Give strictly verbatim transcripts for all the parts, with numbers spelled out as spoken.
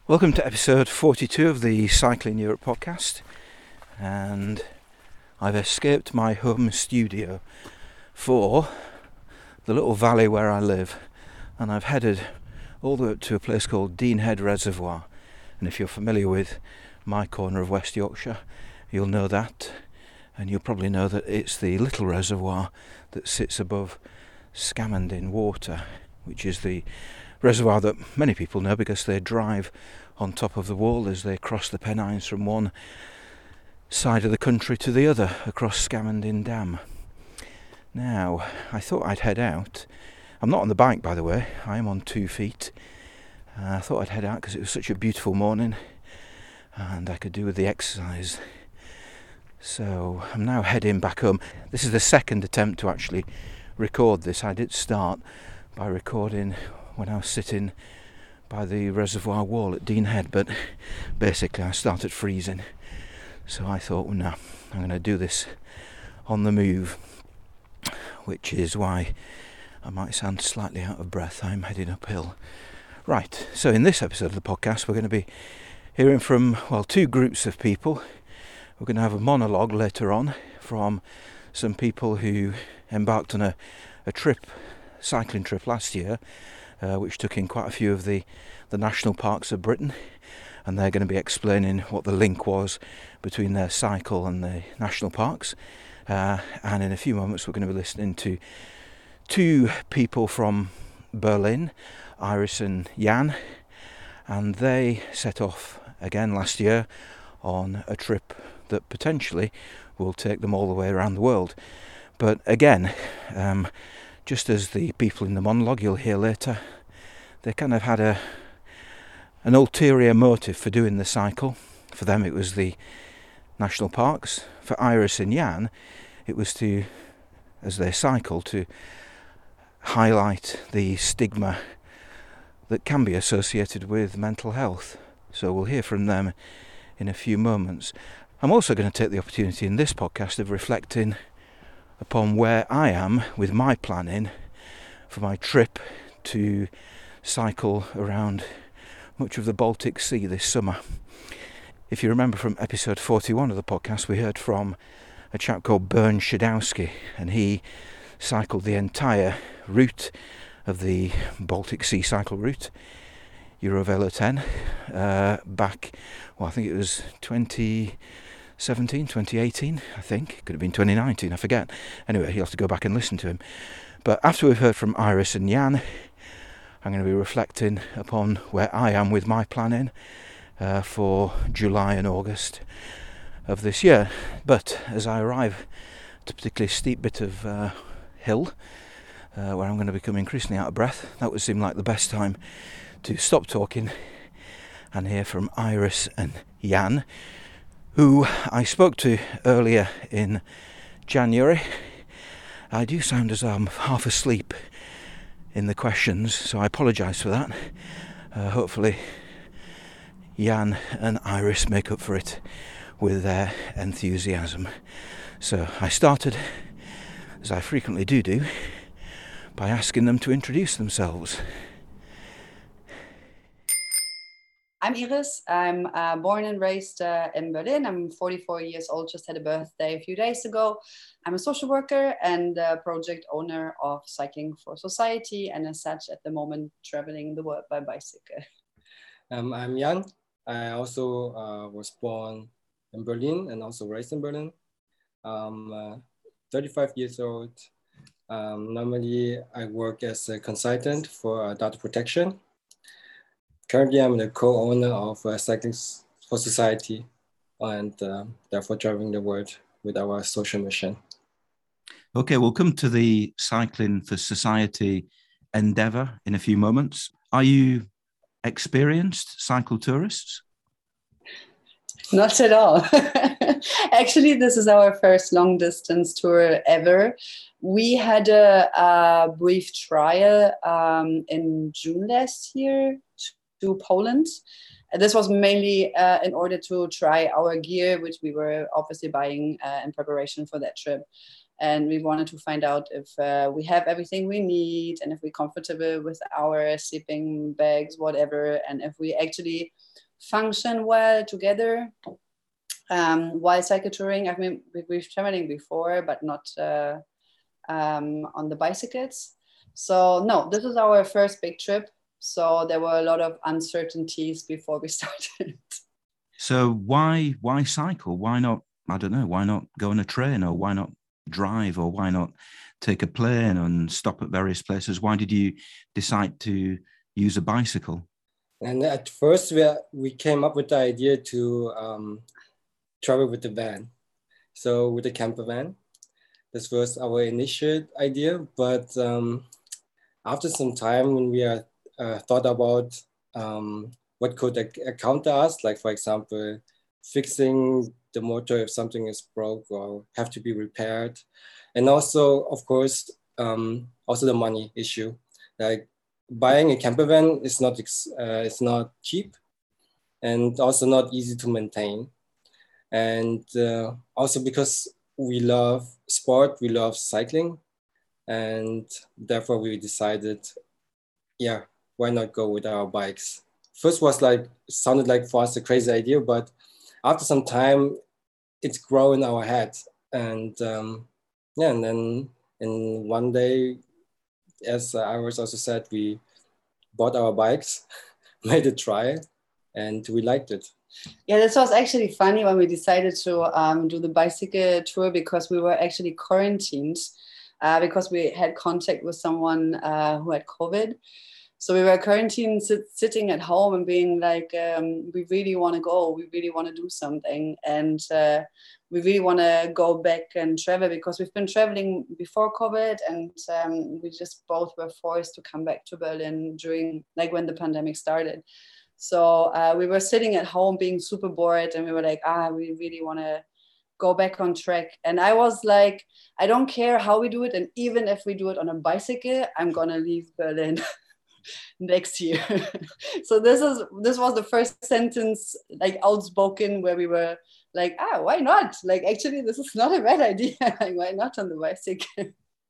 Welcome to episode forty-two of the Cycling Europe podcast, and I've escaped my home studio for the little valley where I live, and I've headed all the way up to a place called Dean Head Reservoir. And if you're familiar with my corner of West Yorkshire, you'll know that, and you'll probably know that it's the little reservoir that sits above Scamandin Water, which is the reservoir that many people know because they drive on top of the wall as they cross the Pennines from one side of the country to the other across Scamandin Dam. Now, I thought I'd head out. I'm not on the bike, by the way. I am on two feet. Uh, I thought I'd head out because it was such a beautiful morning and I could do with the exercise. So I'm now heading back home. This is the second attempt to actually record this. I did start by recording when I was sitting by the reservoir wall at Dean Head, but basically I started freezing. So I thought, well, no, I'm going to do this on the move, which is why I might sound slightly out of breath. I'm heading uphill. Right, so in this episode of the podcast, we're going to be hearing from, well, two groups of people. We're going to have a monologue later on from some people who embarked on a, a trip, cycling trip last year, Uh, which took in quite a few of the, the national parks of Britain, and they're going to be explaining what the link was between their cycle and the national parks. Uh, and in a few moments we're going to be listening to two people from Berlin, Iris and Jan, and they set off again last year on a trip that potentially will take them all the way around the world. But again, um, just as the people in the monologue you'll hear later, they kind of had a an ulterior motive for doing the cycle. For them it was the national parks. For Iris and Jan, it was to, as they cycle, to highlight the stigma that can be associated with mental health. So we'll hear from them in a few moments. I'm also going to take the opportunity in this podcast of reflecting upon where I am with my planning for my trip to cycle around much of the Baltic Sea this summer. If you remember from episode forty-one of the podcast, we heard from a chap called Bernd Shadowski, and he cycled the entire route of the Baltic Sea cycle route, Eurovelo ten, uh, back, well, I think it was twenty seventeen, twenty eighteen, I think. It could have been twenty nineteen, I forget. Anyway, you'll have to go back and listen to him. But after we've heard from Iris and Jan, I'm going to be reflecting upon where I am with my planning uh, for July and August of this year. But as I arrive at a particularly steep bit of uh, hill, uh, where I'm going to become increasingly out of breath, that would seem like the best time to stop talking and hear from Iris and Jan, who I spoke to earlier in January. I do sound as though I'm half asleep in the questions, so I apologise for that. Uh, hopefully Jan and Iris make up for it with their enthusiasm. So I started, as I frequently do do, by asking them to introduce themselves. I'm Iris. I'm uh, born and raised uh, in Berlin. I'm forty-four years old, just had a birthday a few days ago. I'm a social worker and a project owner of Cycling for Society, and as such, at the moment, traveling the world by bicycle. Um, I'm Jan. I also uh, was born in Berlin and also raised in Berlin. I'm uh, thirty-five years old. Um, normally, I work as a consultant for uh, data protection. Currently, I'm the co-owner of uh, Cycling for Society, and uh, therefore traveling the world with our social mission. Okay, we'll come to the Cycling for Society endeavour in a few moments. Are you experienced cycle tourists? Not at all. Actually, this is our first long distance tour ever. We had a, a brief trial um, in June last year to Poland. This was mainly uh, in order to try our gear, which we were obviously buying uh, in preparation for that trip. And we wanted to find out if uh, we have everything we need and if we're comfortable with our sleeping bags, whatever, and if we actually function well together um, while cycle touring. I mean, we, we've traveling before, but not uh, um, on the bicycles. So no, this is our first big trip. So there were a lot of uncertainties before we started. So why why cycle? Why not, I don't know, why not go on a train, or why not drive, or why not take a plane and stop at various places? Why did you decide to use a bicycle? And at first we, we came up with the idea to um, travel with the van. So with the camper van, this was our initial idea. But um, after some time when we are, uh, thought about um, what could encounter us, like for example, fixing the motor if something is broke or have to be repaired. And also, of course, um, also the money issue. Like buying a camper van is not, uh, it's not cheap and also not easy to maintain. And uh, also because we love sport, we love cycling. And therefore we decided, yeah, why not go with our bikes? First was like, sounded like for us a crazy idea, but after some time, it's grown in our head. And um, yeah, and then in one day, as Iris also said, we bought our bikes, made a trial, and we liked it. Yeah, this was actually funny when we decided to um, do the bicycle tour, because we were actually quarantined uh, because we had contact with someone uh, who had COVID. So we were quarantined, sit, sitting at home and being like, um, we really want to go, we really want to do something. And uh, we really want to go back and travel, because we've been traveling before COVID, and um, we just both were forced to come back to Berlin during, like when the pandemic started. So uh, we were sitting at home being super bored, and we were like, ah, we really want to go back on track. And I was like, I don't care how we do it. And even if we do it on a bicycle, I'm going to leave Berlin next year. So this is this was the first sentence, like outspoken, where we were like, ah, why not? Like, actually, this is not a bad idea. Like, why not on the bicycle?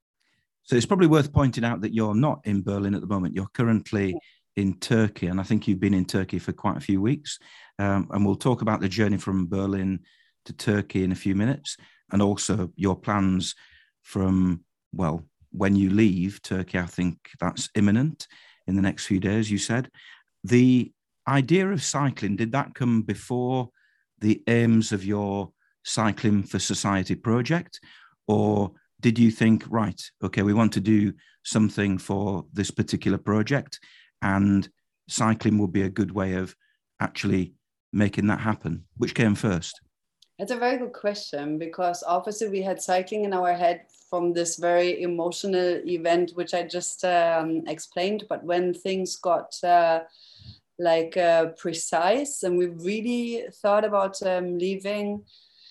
So it's probably worth pointing out that you're not in Berlin at the moment. You're currently in Turkey, and I think you've been in Turkey for quite a few weeks. Um, and we'll talk about the journey from Berlin to Turkey in a few minutes, and also your plans from, well, when you leave Turkey. I think that's imminent in the next few days, you said. The idea of cycling, did that come before the aims of your Cycling for Society project? Or did you think, right, okay, we want to do something for this particular project, and cycling would be a good way of actually making that happen? Which came first? That's a very good question, because obviously we had cycling in our head from this very emotional event, which I just um, explained. But when things got uh, like uh, precise and we really thought about um, leaving,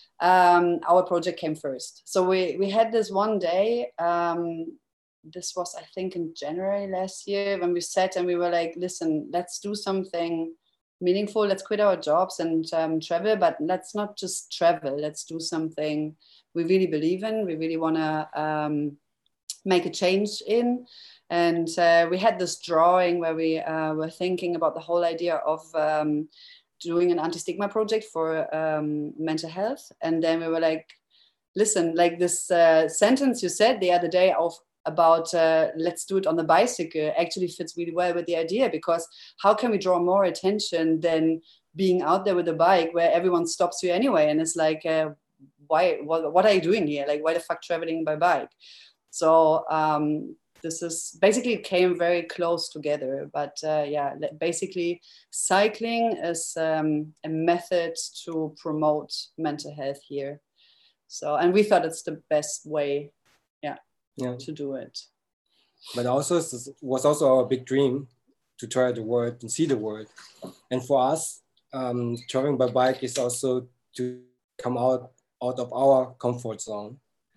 um, our project came first. So we, we had this one day, um, this was, I think, in January last year, when we sat and we were like, listen, let's do something meaningful. Let's quit our jobs and um, travel, but let's not just travel. Let's do something we really believe in, we really want to um, make a change in. And uh, we had this drawing where we uh, were thinking about the whole idea of um, doing an anti-stigma project for um, mental health. And then we were like, listen, like this uh, sentence you said the other day of about uh, let's do it on the bicycle actually fits really well with the idea, because how can we draw more attention than being out there with a bike where everyone stops you anyway, and it's like, uh, why what, what are you doing here, like why the fuck traveling by bike? So um, this is basically, it came very close together. But uh, yeah, basically cycling is um, a method to promote mental health here. So, and we thought it's the best way yeah, yeah. to do it. But also it was also our big dream to try the world and see the world. And for us, um, traveling by bike is also to come out, out of our comfort zone.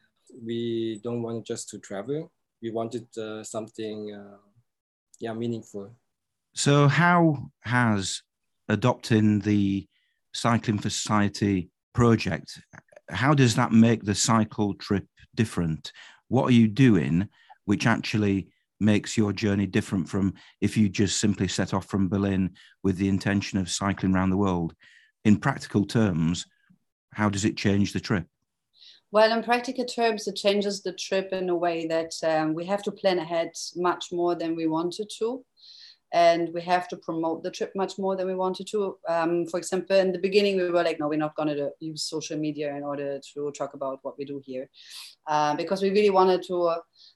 We don't want just to travel. We wanted uh, something uh, yeah, meaningful. So how has adopting the Cycling for Society project, how does that make the cycle trip different. What are you doing which actually makes your journey different from if you just simply set off from Berlin with the intention of cycling around the world? In practical terms, how does it change the trip? Well, in practical terms, it changes the trip in a way that um, we have to plan ahead much more than we wanted to. And we have to promote the trip much more than we wanted to. Um, for example, in the beginning, we were like, no, we're not going to use social media in order to talk about what we do here. Uh, because we really wanted to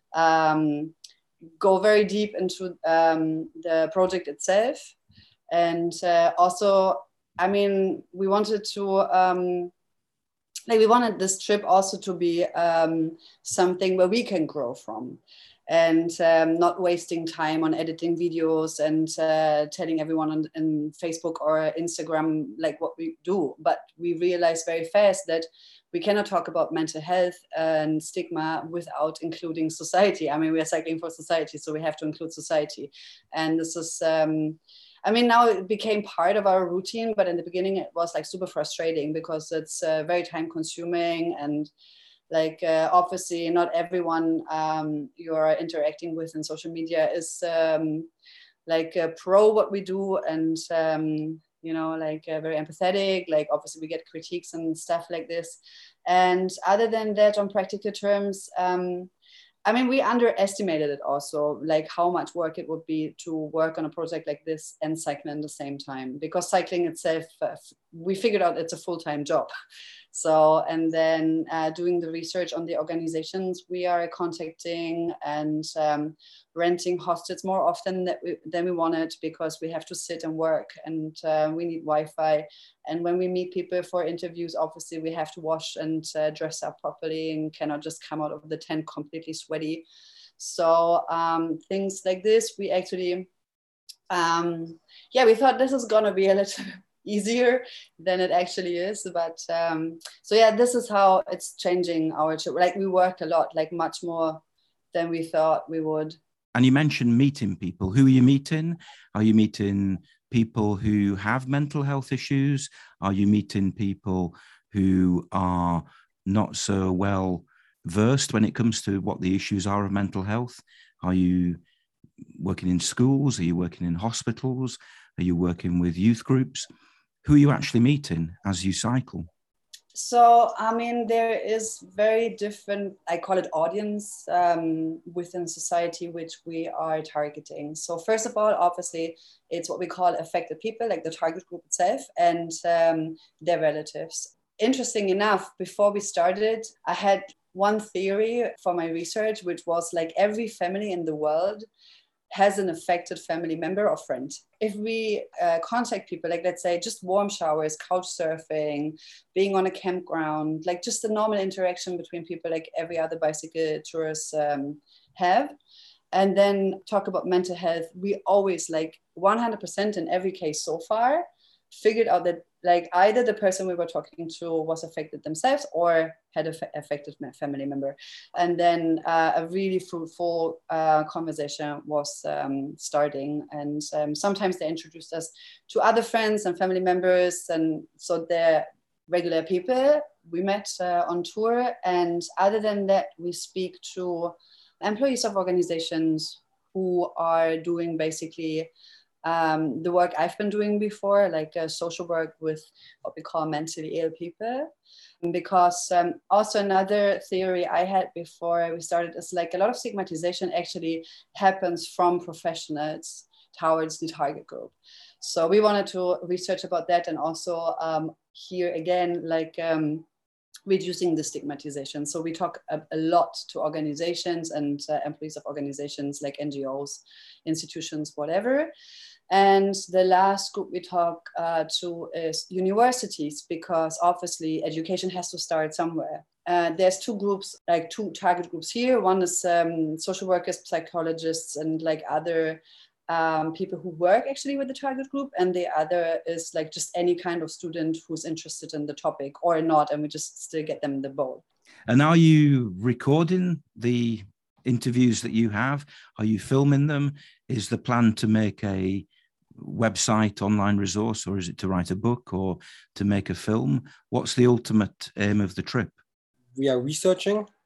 um, go very deep into um, the project itself. And uh, also, I mean, we wanted to... Um, Like we wanted this trip also to be um, something where we can grow from, and um, not wasting time on editing videos and uh, telling everyone on, on Facebook or Instagram like what we do. But we realized very fast that we cannot talk about mental health and stigma without including society. I mean, we are cycling for society, so we have to include society. And this is... Um, I mean, now it became part of our routine, but in the beginning it was like super frustrating because it's uh, very time consuming, and like uh, obviously not everyone um, you're interacting with in social media is um, like uh, pro what we do, and um, you know, like uh, very empathetic. Like obviously we get critiques and stuff like this. And other than that, on practical terms, um, I mean, we underestimated it also, like how much work it would be to work on a project like this and cycling at the same time, because cycling itself, uh, we figured out it's a full-time job. So, and then uh, doing the research on the organizations we are contacting, and um, renting hostels more often than we, than we wanted, because we have to sit and work, and uh, we need Wi-Fi. And when we meet people for interviews, obviously we have to wash and uh, dress up properly and cannot just come out of the tent completely sweaty. So um, things like this, we actually, um, yeah, we thought this is gonna be a little easier than it actually is. But um, so yeah, this is how it's changing our trip. Like we work a lot, like much more than we thought we would. And you mentioned meeting people. Who are you meeting? Are you meeting people who have mental health issues? Are you meeting people who are not so well versed when it comes to what the issues are of mental health? Are you working in schools? Are you working in hospitals? Are you working with youth groups? Who are you actually meeting as you cycle? So, I mean, there is very different, I call it audience um, within society, which we are targeting. So first of all, obviously, it's what we call affected people, like the target group itself, and um, their relatives. Interesting enough, before we started, I had one theory for my research, which was like every family in the world has an affected family member or friend. If we uh, contact people, like let's say just warm showers, couch surfing, being on a campground, like just the normal interaction between people like every other bicycle tourists um, have, and then talk about mental health, we always like one hundred percent in every case so far figured out that like either the person we were talking to was affected themselves or had an affected family member. And then uh, a really fruitful uh, conversation was um, starting. And um, sometimes they introduced us to other friends and family members. And so they're regular people we met uh, on tour. And other than that, we speak to employees of organizations who are doing basically Um, the work I've been doing before, like uh, social work with what we call mentally ill people. Because um, also another theory I had before we started is like a lot of stigmatization actually happens from professionals towards the target group. So we wanted to research about that, and also um, here again, like um, reducing the stigmatization. So we talk a, a lot to organizations and uh, employees of organizations like N G Os, institutions, whatever. And the last group we talk uh, to is universities, because obviously education has to start somewhere. Uh, there's two groups, like two target groups here. One is um, social workers, psychologists, and like other um, people who work actually with the target group. And the other is like just any kind of student who's interested in the topic or not, and we just still get them the both. And are you recording the interviews that you have? Are you filming them? Is the plan to make a website, online resource, or is it to write a book or to make a film? What's the ultimate aim of the trip? We are researching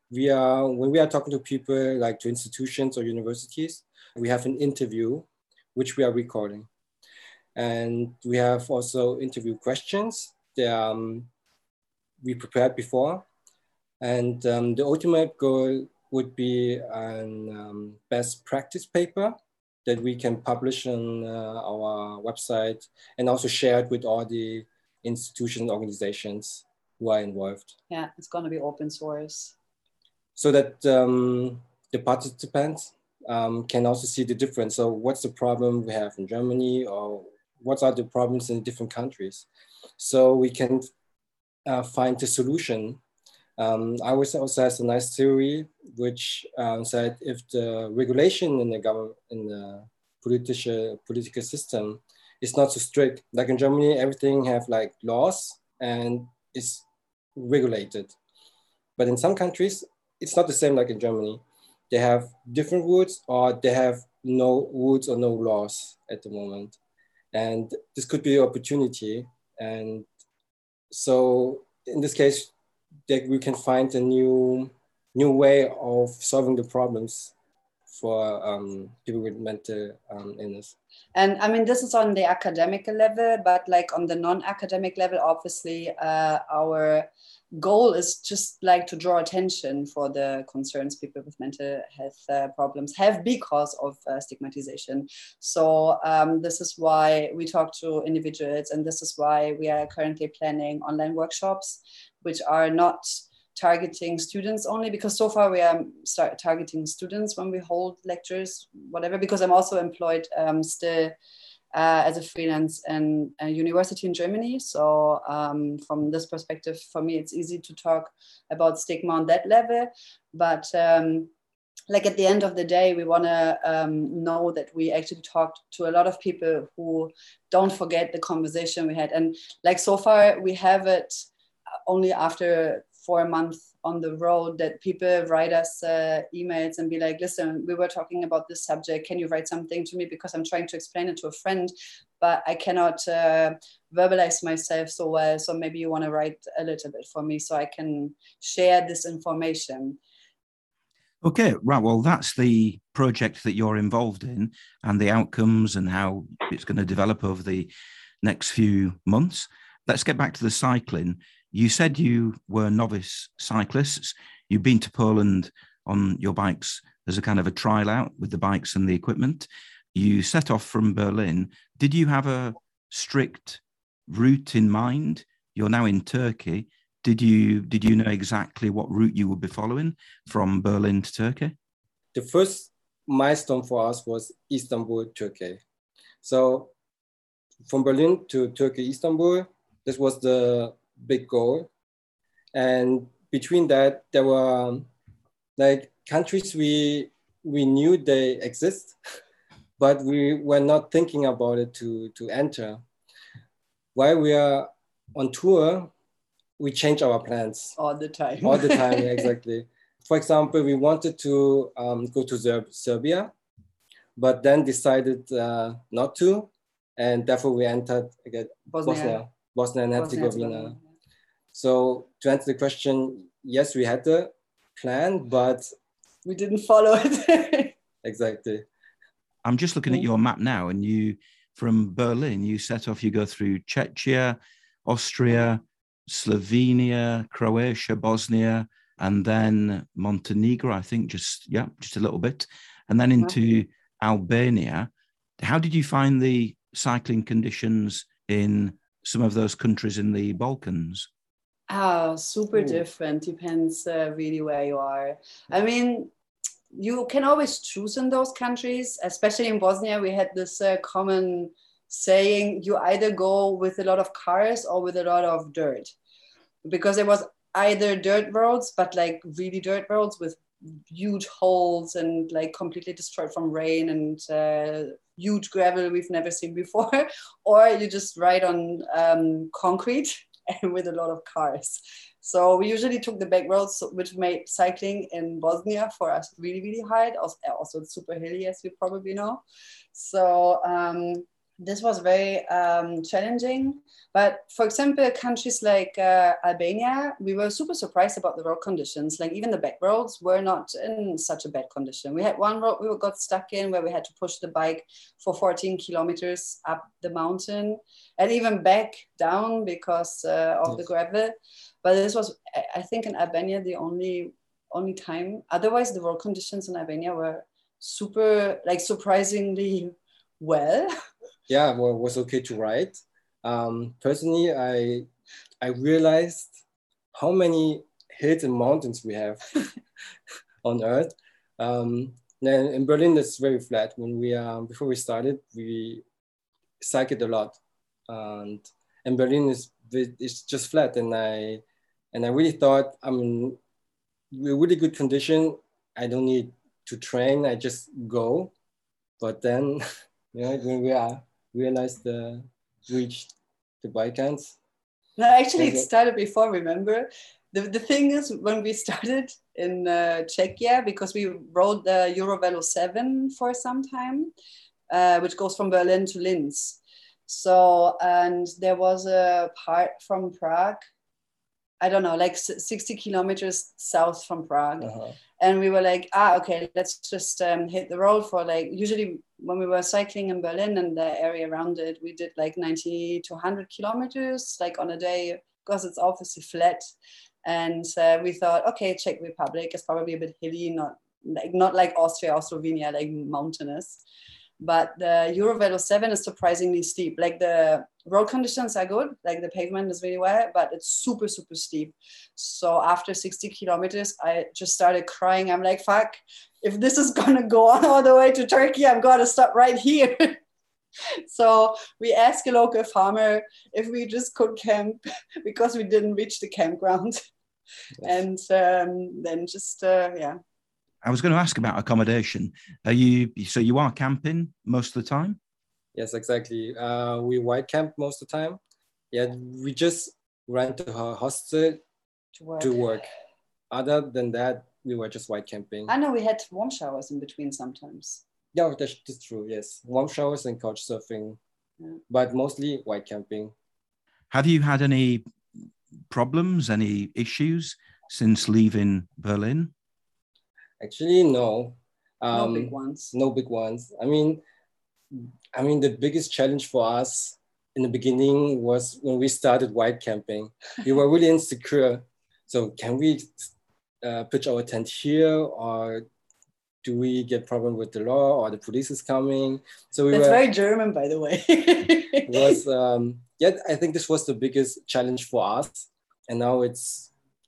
we are, when we are talking to people, like to institutions or universities, we have an interview, which we are recording. And we have also interview questions that um, we prepared before. And um, the ultimate goal would be an um, best practice paper that we can publish on uh, our website and also share it with all the institutions and organizations who are involved. Yeah, it's going to be open source. So that um, the participants um, can also see the difference. So what's the problem we have in Germany, or what are the problems in different countries? So we can uh, find the solution. Um, I was also has a nice theory which um, said if the regulation in the government, in the political political system is not so strict, like in Germany, everything have like laws and is regulated. But in some countries, it's not the same like in Germany. They have different rules, or they have no rules or no laws at the moment. And this could be an opportunity. And so in this case, that we can find a new, new way of solving the problems for um, people with mental um, illness. And I mean, this is on the academic level, but like on the non-academic level, obviously, uh, our goal is just like to draw attention for the concerns people with mental health uh, problems have because of uh, stigmatization. So um, this is why we talk to individuals, and this is why we are currently planning online workshops, which are not targeting students only, because so far we are start targeting students when we hold lectures, whatever, because I'm also employed um, still uh, as a freelance in a university in Germany. So um, from this perspective, for me, it's easy to talk about stigma on that level. But um, like at the end of the day, we want to um, know that we actually talked to a lot of people who don't forget the conversation we had. And like so far, we have it only after four months on the road that people write us uh, emails and be like, listen, we were talking about this subject. Can you write something to me? Because I'm trying to explain it to a friend, but I cannot uh, verbalize myself so well. So maybe you want to write a little bit for me so I can share this information. Okay, right. Well, that's the project that you're involved in, and the outcomes and how it's going to develop over the next few months. Let's get back to the cycling. You said you were novice cyclists. You've been to Poland on your bikes as a kind of a trial out with the bikes and the equipment. You set off from Berlin. Did you have a strict route in mind? You're now in Turkey. Did you did you know exactly what route you would be following from Berlin to Turkey? The first milestone for us was Istanbul, Turkey. So from Berlin to Turkey, Istanbul, this was the big goal. And between that, there were like countries we we knew they exist, but we were not thinking about it to, to enter. While we are on tour, we change our plans. All the time. All the time, yeah, exactly. For example, we wanted to um, go to Ser- Serbia, but then decided uh, not to. And therefore we entered again, Bosnia. Bosnia, Bosnia and Herzegovina. So to answer the question, yes, we had the plan, but we didn't follow it. Exactly. I'm just looking at your map now, and you, from Berlin, you set off, you go through Czechia, Austria, Slovenia, Croatia, Bosnia, and then Montenegro, I think, just, yeah, just a little bit. And then into Albania. How did you find the cycling conditions in some of those countries in the Balkans? Oh, super Ooh. different. Depends uh, really where you are. I mean, you can always choose in those countries, especially in Bosnia. We had this uh, common saying, you either go with a lot of cars or with a lot of dirt, because it was either dirt roads, but like really dirt roads with huge holes and like completely destroyed from rain, and uh, huge gravel we've never seen before, or you just ride on um, concrete and with a lot of cars. So we usually took the back roads, which made cycling in Bosnia for us really, really hard. Also, also super hilly, as you probably know. So um, this was very um, challenging. But for example, countries like uh, Albania, we were super surprised about the road conditions. Like even the back roads were not in such a bad condition. We had one road we got stuck in where we had to push the bike for fourteen kilometers up the mountain and even back down because uh, of yes. the gravel. But this was, I think, in Albania the only only time. Otherwise, the road conditions in Albania were super, like surprisingly well. Yeah, well, it was okay to ride. Um, personally, I I realized how many hills and mountains we have on Earth. Um, then in Berlin, it's very flat. When we um, before we started, we cycled a lot, and in Berlin is it's just flat. And I and I really thought I'm in really good condition. I don't need to train. I just go. But then, you know, when we are realized the reached the Balkans. No, actually, it started before. Remember, the the thing is when we started in uh, Czechia, because we rode the Eurovelo seven for some time, uh, which goes from Berlin to Linz. So and there was a part from Prague. I don't know, like sixty kilometers south from Prague. Uh-huh. And we were like, ah, okay, let's just um, hit the road for like, usually when we were cycling in Berlin and the area around it, we did like ninety to one hundred kilometers, like on a day, because it's obviously flat. And uh, we thought, okay, Czech Republic is probably a bit hilly, not like, not like Austria or Slovenia, like mountainous. But the Eurovelo seven is surprisingly steep. Like the road conditions are good, like the pavement is really well, but it's super, super steep. So after sixty kilometers, I just started crying. I'm like, fuck, if this is gonna go on all the way to Turkey, I'm gonna stop right here. So we asked a local farmer if we just could camp because we didn't reach the campground. Yes. And um, then just, uh, yeah. I was going to ask about accommodation. Are you so you are camping most of the time? Yes, exactly. Uh, we white camp most of the time. Yeah, we just rent a hostel to work. to work. Other than that, we were just white camping. I know we had warm showers in between sometimes. Yeah, that's, that's true. Yes, warm showers and couch surfing, yeah. But mostly white camping. Have you had any problems, any issues since leaving Berlin? Actually, no. Um, no big ones. No big ones. I mean, I mean, the biggest challenge for us in the beginning was when we started white camping. We were really insecure. So, can we uh, pitch our tent here, or do we get problem with the law, or the police is coming? So we That's were, very German, by the way. was um, yeah. I think this was the biggest challenge for us, and now it's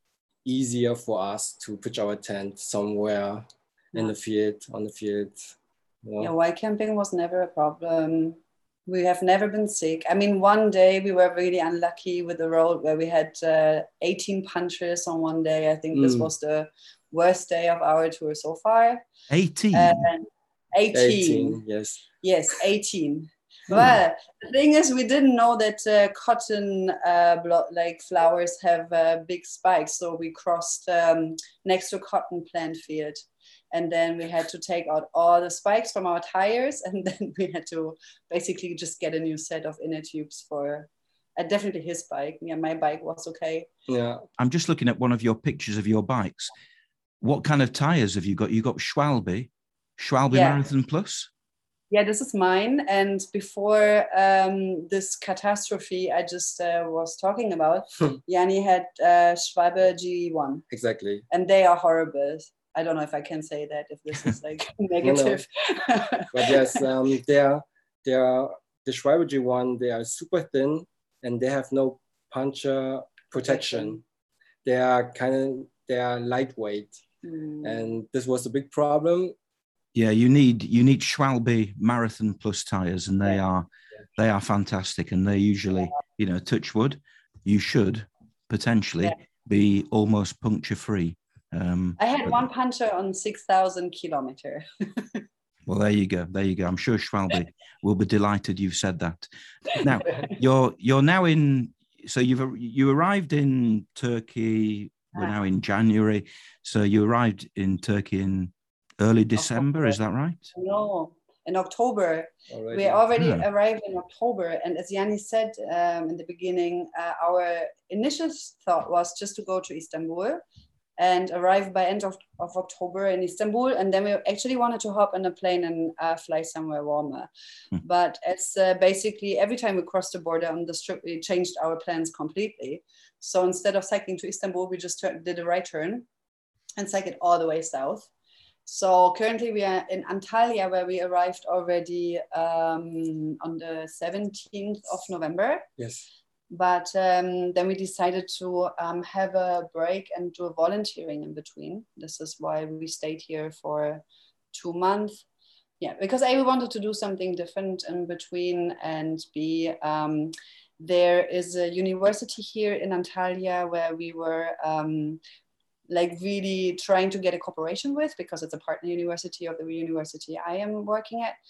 easier for us to pitch our tent somewhere yeah. in the field, on the field. You know? Yeah, white camping was never a problem. We have never been sick. I mean, one day we were really unlucky with the road where we had uh, eighteen punches on one day. I think mm. this was the worst day of our tour so far. eighteen? Uh, eighteen. eighteen, yes. Yes, eighteen. Well, the thing is, we didn't know that uh, cotton uh, blo- like flowers have uh, big spikes. So we crossed um, next to a cotton plant field. And then we had to take out all the spikes from our tires. And then we had to basically just get a new set of inner tubes for uh, definitely his bike. Yeah, my bike was okay. Yeah. I'm just looking at one of your pictures of your bikes. What kind of tires have you got? You got Schwalbe, Schwalbe yeah. Marathon Plus? Yeah, this is mine. And before um, this catastrophe I just uh, was talking about, Yanni had uh, Schwalbe G one. Exactly. And they are horrible. I don't know if I can say that, if this is like negative. No, no. But yes, um, they are, they are, the Schwalbe G one, they are super thin and they have no puncture protection. They are kind of, they are lightweight. Mm. And this was a big problem. Yeah, you need you need Schwalbe Marathon Plus tires, and they yeah. are yeah. they are fantastic, and they usually, yeah. you know, touch wood, you should potentially yeah. be almost puncture free. Um, I had but, one puncture on six thousand kilometers. Well, there you go, there you go. I'm sure Schwalbe will be delighted you've said that. Now you're you're now in. So you've you arrived in Turkey. We're now in January. So you arrived in Turkey in early December, is that right? No, in October. Already. We already Yeah. arrived in October. And as Yanni said um, in the beginning, uh, our initial thought was just to go to Istanbul and arrive by end of, of October in Istanbul. And then we actually wanted to hop on a plane and uh, fly somewhere warmer. Mm. But it's uh, basically every time we crossed the border on the strip, we changed our plans completely. So instead of cycling to Istanbul, we just did a right turn and cycled all the way south. So currently we are in Antalya, where we arrived already um, on the seventeenth of November. Yes. But um, then we decided to um, have a break and do a volunteering in between. This is why we stayed here for two months. Yeah, because A, we wanted to do something different in between, and B, um, there is a university here in Antalya where we were um, like really trying to get a cooperation with, because it's a partner university of the university I am working at.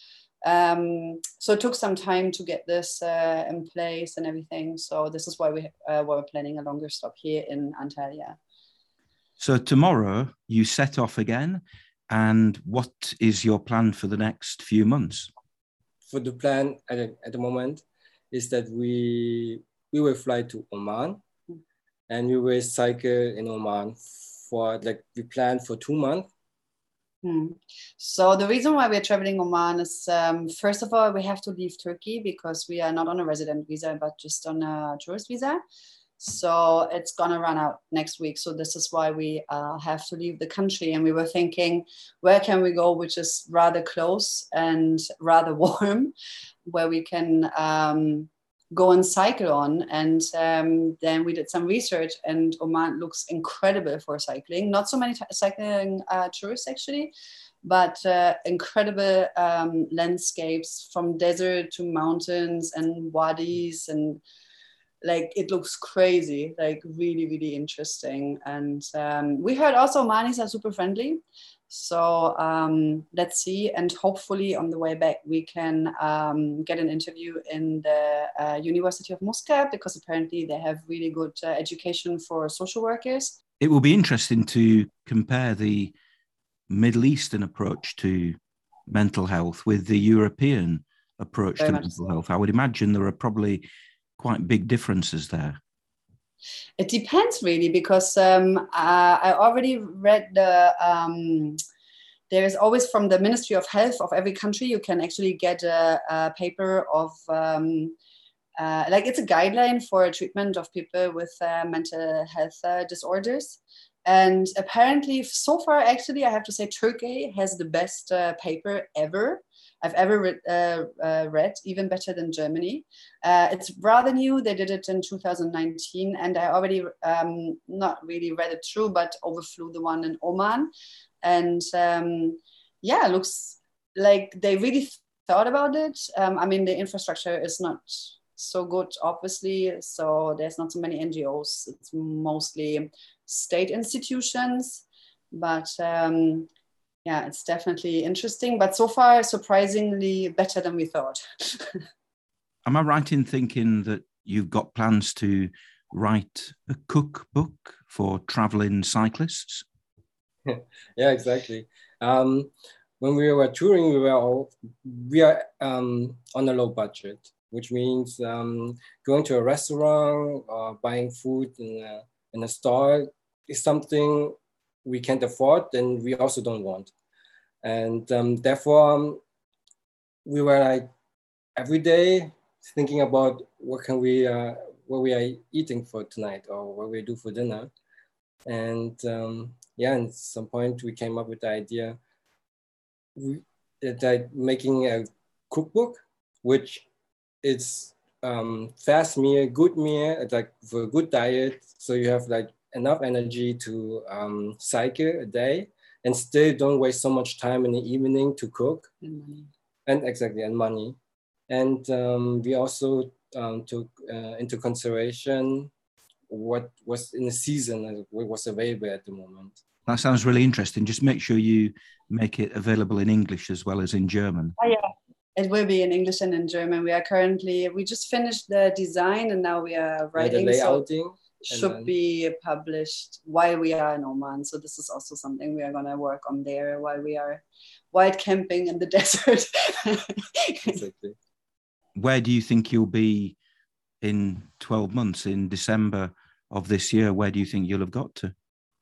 Um, so it took some time to get this uh, in place and everything. So this is why we uh, were planning a longer stop here in Antalya. So tomorrow you set off again, and what is your plan for the next few months? For the plan at, at the moment is that we we will fly to Oman, mm. and we will cycle in Oman for like we planned for two months. Hmm. So the reason why we're traveling Oman is, um, first of all, we have to leave Turkey because we are not on a resident visa, but just on a tourist visa. So it's gonna run out next week. So this is why we uh, have to leave the country. And we were thinking, where can we go, which is rather close and rather warm, where we can um, go and cycle on. And um, then we did some research, and Oman looks incredible for cycling. Not so many t- cycling uh, tourists actually, but uh, incredible um, landscapes from desert to mountains and wadis, and like it looks crazy, like really, really interesting. And um, we heard also Omanis are super friendly. So um, let's see. And hopefully on the way back, we can um, get an interview in the uh, University of Muscat, because apparently they have really good uh, education for social workers. It will be interesting to compare the Middle Eastern approach to mental health with the European approach Very to mental so. health. I would imagine there are probably quite big differences there. It depends really, because um, uh, I already read the, um, there is always from the Ministry of Health of every country, you can actually get a, a paper of, um, uh, like it's a guideline for treatment of people with uh, mental health uh, disorders. And apparently so far, actually, I have to say Turkey has the best uh, paper ever. I've ever re- uh, uh, read, even better than Germany. Uh, it's rather new. They did it in two thousand nineteen, and I already um, not really read it through, but overflew the one in Oman. And um, yeah, it looks like they really thought about it. Um, I mean, the infrastructure is not so good, obviously. So there's not so many N G Os. It's mostly state institutions, but um, yeah, it's definitely interesting, but so far surprisingly better than we thought. Am I right in thinking that you've got plans to write a cookbook for traveling cyclists? Yeah, exactly. Um, when we were touring, we were all, we are um, on a low budget, which means um, going to a restaurant or buying food in a, in a store is something we can't afford, and we also don't want. And um, therefore, um, we were like every day thinking about what can we, uh, what we are eating for tonight, or what we do for dinner. And um, yeah, and at some point we came up with the idea we, that making a cookbook, which is um, fast meal, good meal, like for a good diet. So you have like enough energy to um, cycle a day, and still don't waste so much time in the evening to cook. And money. And exactly, and money. And um, we also um, took uh, into consideration what was in the season and what was available at the moment. That sounds really interesting. Just make sure you make it available in English as well as in German. Oh, yeah. It will be in English and in German. We are currently, we just finished the design and now we are writing. Yeah, the layouting. So, should then, be published while we are in Oman. So this is also something we are going to work on there while we are wild camping in the desert. exactly. Where do you think you'll be in twelve months, in December of this year? Where do you think you'll have got to?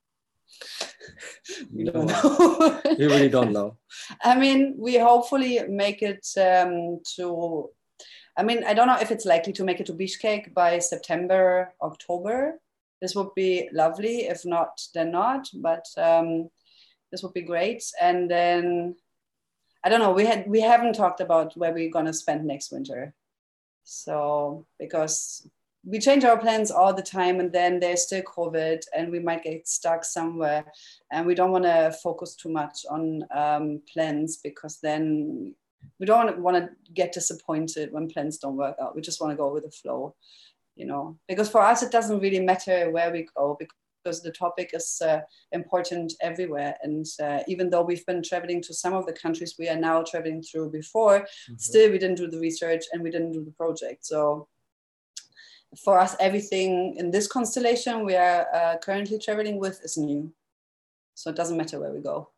We don't know. We really don't know. I mean, we hopefully make it um, to, I mean, I don't know if it's likely to make it to Bishkek by September, October. This would be lovely. If not, then not. But um, this would be great. And then, I don't know, we had we haven't talked about where we're going to spend next winter. So, because we change our plans all the time, and then there's still COVID, and we might get stuck somewhere, and we don't want to focus too much on um, plans, because then we don't want to get disappointed when plans don't work out. We just want to go with the flow, you know, because for us, it doesn't really matter where we go, because the topic is uh, important everywhere. And uh, even though we've been traveling to some of the countries we are now traveling through before, mm-hmm. still we didn't do the research and we didn't do the project. So for us, everything in this constellation we are uh, currently traveling with is new. So it doesn't matter where we go.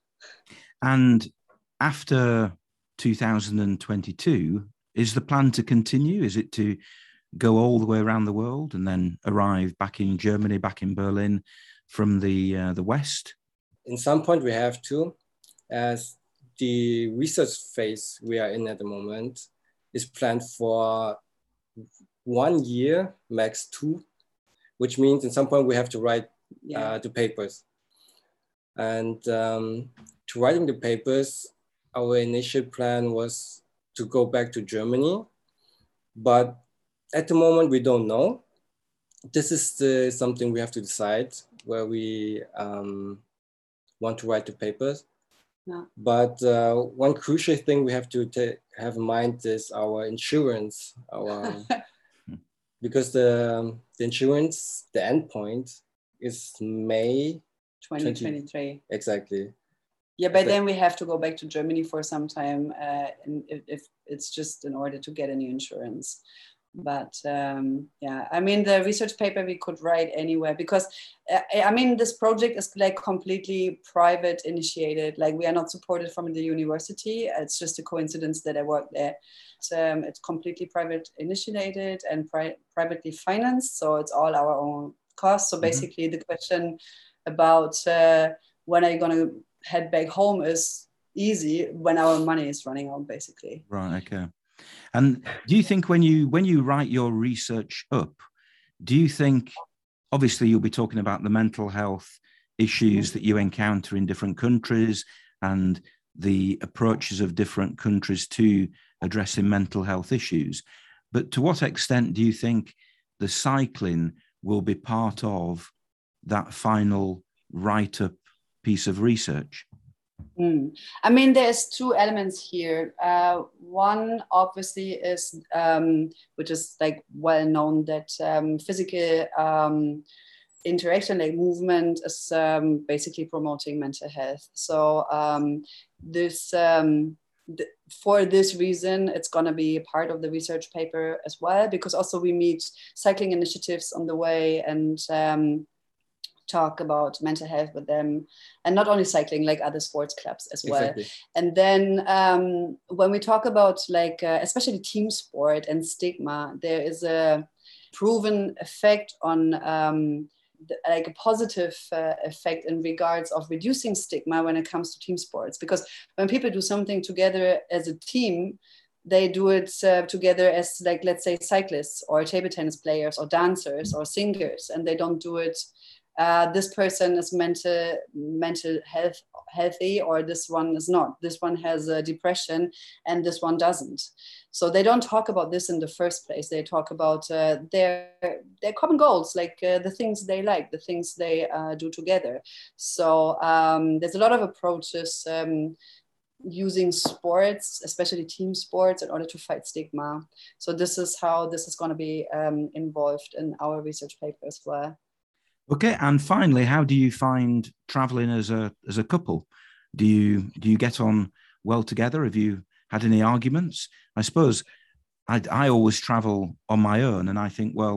And after two thousand twenty-two, is the plan to continue? Is it to go all the way around the world and then arrive back in Germany, back in Berlin from the uh, the West? In some point we have to, as the research phase we are in at the moment is planned for one year, max two, which means in some point we have to write yeah. uh, the papers. And um, to writing the papers, our initial plan was to go back to Germany, but at the moment we don't know. This is the, something we have to decide where we um, want to write the papers. Yeah. But uh, one crucial thing we have to ta- have in mind is our insurance, our because the, the insurance, the end point is May twenty twenty-three. twenty, exactly. Yeah, by then we have to go back to Germany for some time, uh, and if, if it's just in order to get a new insurance. But um, yeah, I mean, the research paper we could write anywhere, because uh, I mean, this project is like completely private initiated. Like, we are not supported from the university. It's just a coincidence that I work there. So, um, it's completely private initiated and pri- privately financed. So it's all our own costs. So basically mm-hmm. the question about uh, when are you going to head back home is easy when our money is running out, basically. Right, okay. And do you think when you when you write your research up, do you think, obviously you'll be talking about the mental health issues that you encounter in different countries and the approaches of different countries to addressing mental health issues, but to what extent do you think the cycling will be part of that final write-up piece of research? Mm. I mean, there's two elements here. Uh, one obviously is, um, which is like well known, that um, physical um, interaction, like movement, is um, basically promoting mental health. So um, this, um, th- for this reason, it's going to be a part of the research paper as well, because also we meet cycling initiatives on the way and um, talk about mental health with them, and not only cycling, like other sports clubs as well. Exactly. And then um, when we talk about like uh, especially team sport and stigma, there is a proven effect on um, the, like a positive uh, effect in regards of reducing stigma when it comes to team sports, because when people do something together as a team, they do it uh, together as, like, let's say cyclists or table tennis players or dancers or singers, and they don't do it Uh, this person is mental mental health healthy, or this one is not. This one has a depression and this one doesn't. So they don't talk about this in the first place. They talk about uh, their their common goals, like uh, the things they like, the things they uh, do together. So um, there's a lot of approaches um, using sports, especially team sports, in order to fight stigma. So this is how this is going to be um, involved in our research paper as well. Okay, and finally, how do you find traveling as a as a couple? Do you do you get on well together? Have you had any arguments? I suppose I I always travel on my own, and I think, well,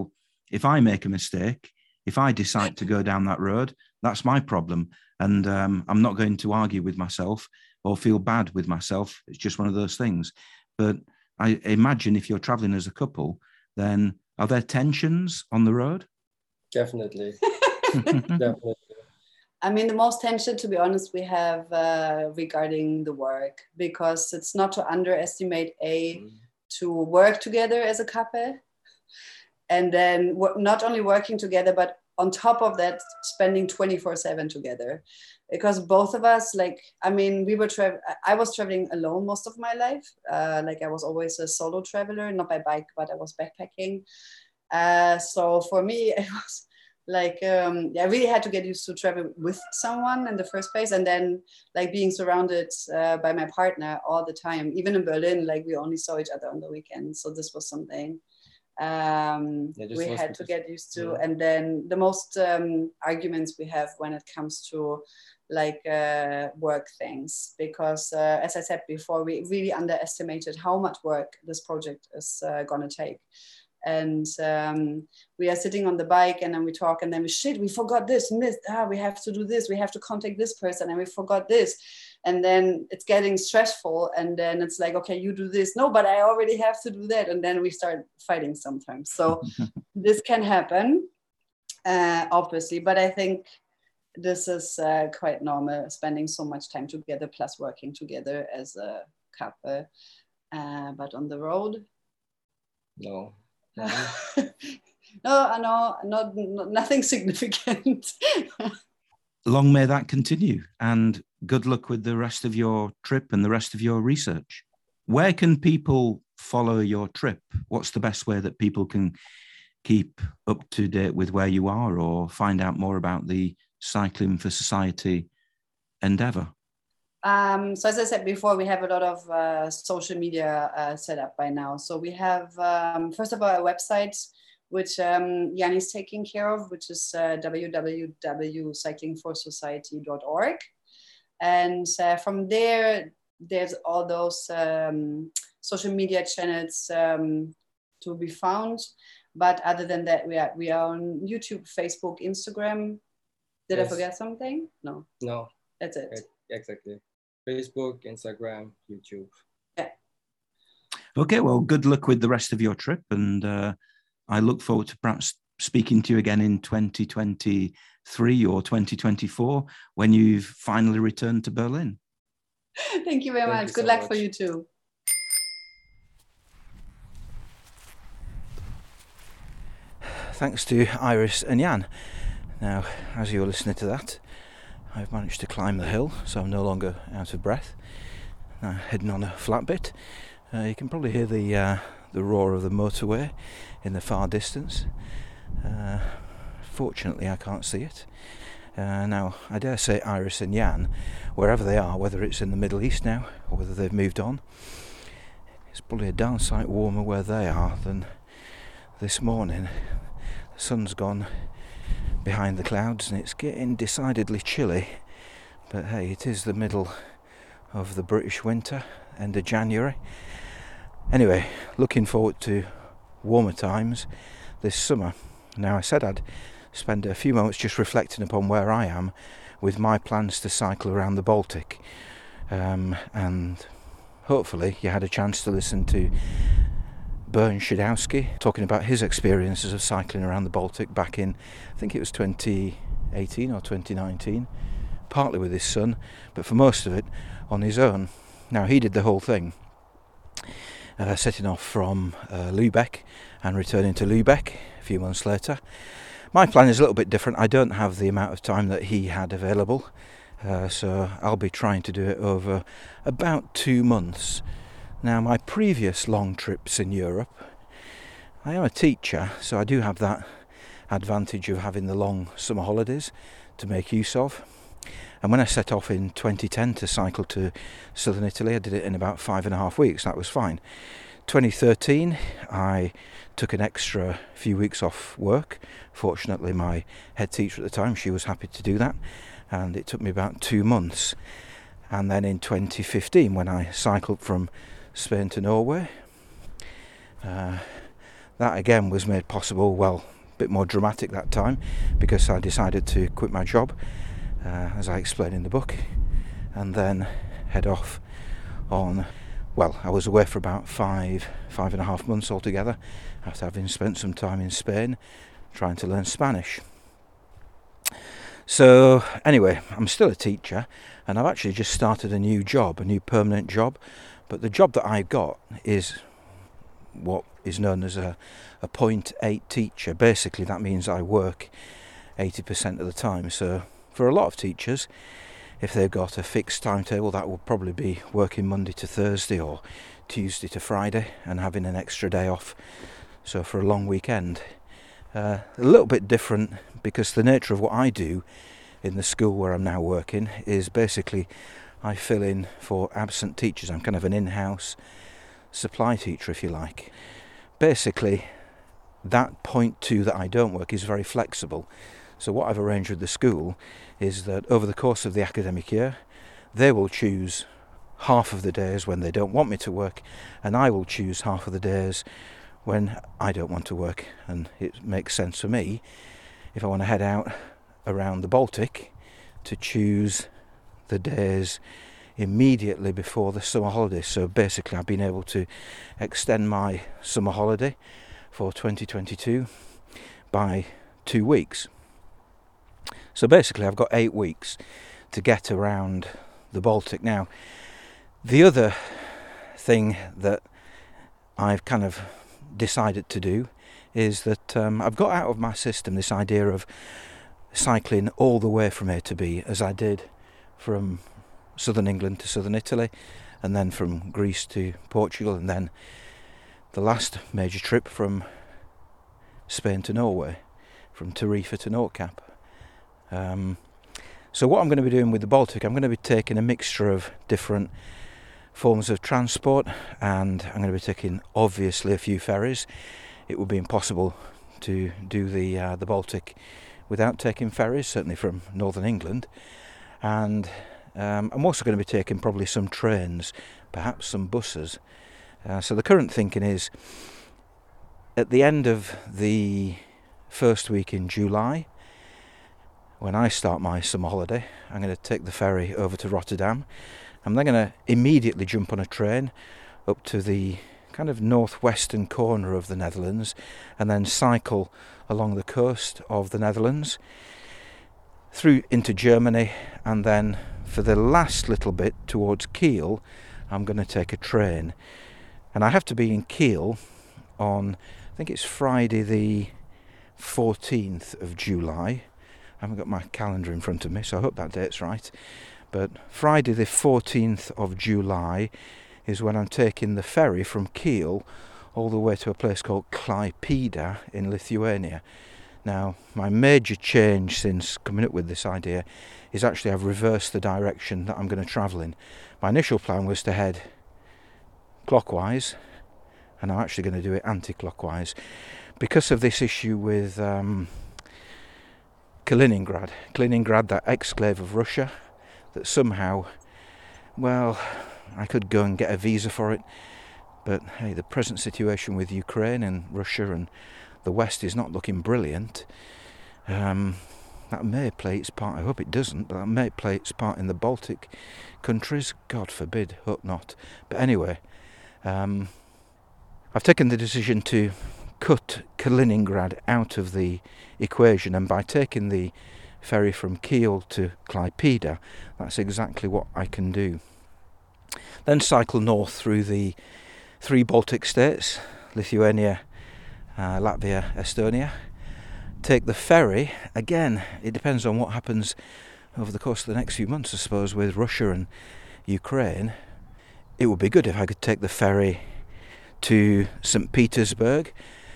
if I make a mistake, if I decide to go down that road, that's my problem. And um, I'm not going to argue with myself or feel bad with myself. It's just one of those things. But I imagine if you're traveling as a couple, then are there tensions on the road? Definitely. Definitely. I mean, the most tension, to be honest, we have uh, regarding the work, because it's not to underestimate a mm. to work together as a couple, and then w- not only working together, but on top of that, spending twenty-four seven together. Because both of us, like, I mean, we were tra- I was traveling alone most of my life. Uh, like I was always a solo traveler, not by bike, but I was backpacking. Uh, so for me, it was like um I really had to get used to travel with someone in the first place, and then like being surrounded uh, by my partner all the time. Even in Berlin, like we only saw each other on the weekends, so this was something um yeah, we had to get used to. Yeah. And then the most um arguments we have when it comes to like uh work things, because uh, as I said before, we really underestimated how much work this project is uh, gonna take. And um, we are sitting on the bike, and then we talk, and then we shit, we forgot this, missed, ah, we have to do this, we have to contact this person, and we forgot this. And then it's getting stressful, and then it's like, okay, you do this. No, but I already have to do that. And then we start fighting sometimes. So this can happen, uh, obviously, but I think this is uh, quite normal, spending so much time together, plus working together as a couple. Uh, but on the road? No. no, no, not, not nothing significant. Long may that continue, and good luck with the rest of your trip and the rest of your research. Where can people follow your trip? What's the best way that people can keep up to date with where you are, or find out more about the Cycling for Society endeavor? Um, so as I said before, we have a lot of uh, social media uh, set up by now. So we have, um, first of all, a website, which um, Jan is taking care of, which is uh, w w w dot cycling for society dot org. And uh, from there, there's all those um, social media channels um, to be found. But other than that, we are, we are on YouTube, Facebook, Instagram. Did yes. I forget something? No. No. That's it. Exactly. Facebook, Instagram, YouTube. Yeah. Okay, well, good luck with the rest of your trip, and uh, I look forward to perhaps speaking to you again in twenty twenty-three or twenty twenty-four when you've finally returned to Berlin. Thank you very Thank much. You good so luck much. For you too. Thanks to Iris and Jan. Now, as you're listening to that, I've managed to climb the hill, so I'm no longer out of breath. Now, heading on a flat bit. Uh, you can probably hear the uh, the roar of the motorway in the far distance. Uh, fortunately, I can't see it. Uh, now, I dare say Iris and Jan, wherever they are, whether it's in the Middle East now or whether they've moved on, it's probably a darn sight warmer where they are than this morning. The sun's gone behind the clouds and it's getting decidedly chilly, but hey, it is the middle of the British winter, end of January. Anyway, looking forward to warmer times this summer. Now, I said I'd spend a few moments just reflecting upon where I am with my plans to cycle around the Baltic, um, and hopefully you had a chance to listen to Bernd Schidowski talking about his experiences of cycling around the Baltic back in, I think it was twenty eighteen or twenty nineteen, partly with his son, but for most of it on his own. Now, he did the whole thing, uh, setting off from uh, Lübeck and returning to Lübeck a few months later. My plan is a little bit different. I don't have the amount of time that he had available, uh, so I'll be trying to do it over about two months. Now, my previous long trips in Europe, I am a teacher, so I do have that advantage of having the long summer holidays to make use of. And when I set off in twenty ten to cycle to southern Italy, I did it in about five and a half weeks. That was fine. twenty thirteen, I took an extra few weeks off work. Fortunately, my head teacher at the time, she was happy to do that, and it took me about two months. And then in twenty fifteen, when I cycled from Spain to Norway, uh, that again was made possible, well, bit more dramatic that time because I decided to quit my job, uh, as I explain in the book, and then head off on, well, I was away for about five, five and a half months altogether, after having spent some time in Spain trying to learn Spanish. So anyway, I'm still a teacher, and I've actually just started a new job, a new permanent job, but the job that I've got is what is known as a, a point eight teacher. Basically that means I work eighty percent of the time. So for a lot of teachers, if they've got a fixed timetable, that will probably be working Monday to Thursday or Tuesday to Friday and having an extra day off, so for a long weekend. Uh, a little bit different because the nature of what I do in the school where I'm now working is basically I fill in for absent teachers. I'm kind of an in-house supply teacher, if you like. Basically, that point two that I don't work is very flexible. So what I've arranged with the school is that over the course of the academic year, they will choose half of the days when they don't want me to work, and I will choose half of the days when I don't want to work. And it makes sense for me, if I want to head out around the Baltic, to choose the days immediately before the summer holidays. So basically I've been able to extend my summer holiday for twenty twenty-two by two weeks. So basically I've got eight weeks to get around the Baltic. Now, the other thing that I've kind of decided to do is that um, I've got out of my system this idea of cycling all the way from A to B, as I did from southern England to southern Italy, and then from Greece to Portugal, and then the last major trip from Spain to Norway, from Tarifa to Nordkapp. Um, so what I'm going to be doing with the Baltic, I'm going to be taking a mixture of different forms of transport, and I'm going to be taking obviously a few ferries. It would be impossible to do the uh, the Baltic without taking ferries, certainly from northern England. And um, I'm also going to be taking probably some trains, perhaps some buses. Uh, so the current thinking is, at the end of the first week in July, when I start my summer holiday, I'm going to take the ferry over to Rotterdam. I'm then going to immediately jump on a train up to the kind of northwestern corner of the Netherlands, and then cycle along the coast of the Netherlands through into Germany, and then for the last little bit towards Kiel, I'm going to take a train. And I have to be in Kiel on, I think it's Friday the fourteenth of July. I haven't got my calendar in front of me, so I hope that date's right. But Friday the fourteenth of July is when I'm taking the ferry from Kiel all the way to a place called Klaipėda in Lithuania. Now, my major change since coming up with this idea is actually I've reversed the direction that I'm going to travel in. My initial plan was to head clockwise, and I'm actually going to do it anti-clockwise because of this issue with um, Kaliningrad. Kaliningrad, that exclave of Russia, that somehow, well, I could go and get a visa for it, but hey, the present situation with Ukraine and Russia and the West is not looking brilliant. Um, that may play its part, I hope it doesn't, but that may play its part in the Baltic countries. God forbid, hope not. But anyway, um, I've taken the decision to cut Kaliningrad out of the equation, and by taking the ferry from Kiel to Klaipėda, that's exactly what I can do. Then cycle north through the three Baltic states, Lithuania, uh, Latvia, Estonia. Take the ferry, again, it depends on what happens over the course of the next few months, I suppose, with Russia and Ukraine. It would be good if I could take the ferry to Saint Petersburg.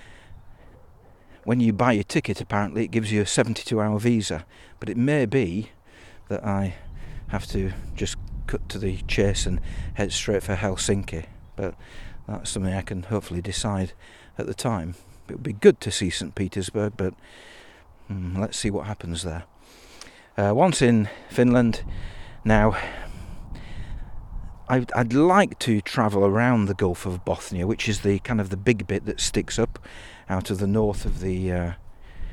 When you buy your ticket, apparently it gives you a seventy-two hour visa, but it may be that I have to just cut to the chase and head straight for Helsinki, but that's something I can hopefully decide at the time. It would be good to see Saint Petersburg, but hmm, let's see what happens there. Uh, once in Finland, now I'd, I'd like to travel around the Gulf of Bothnia, which is the kind of the big bit that sticks up out of the north of the uh,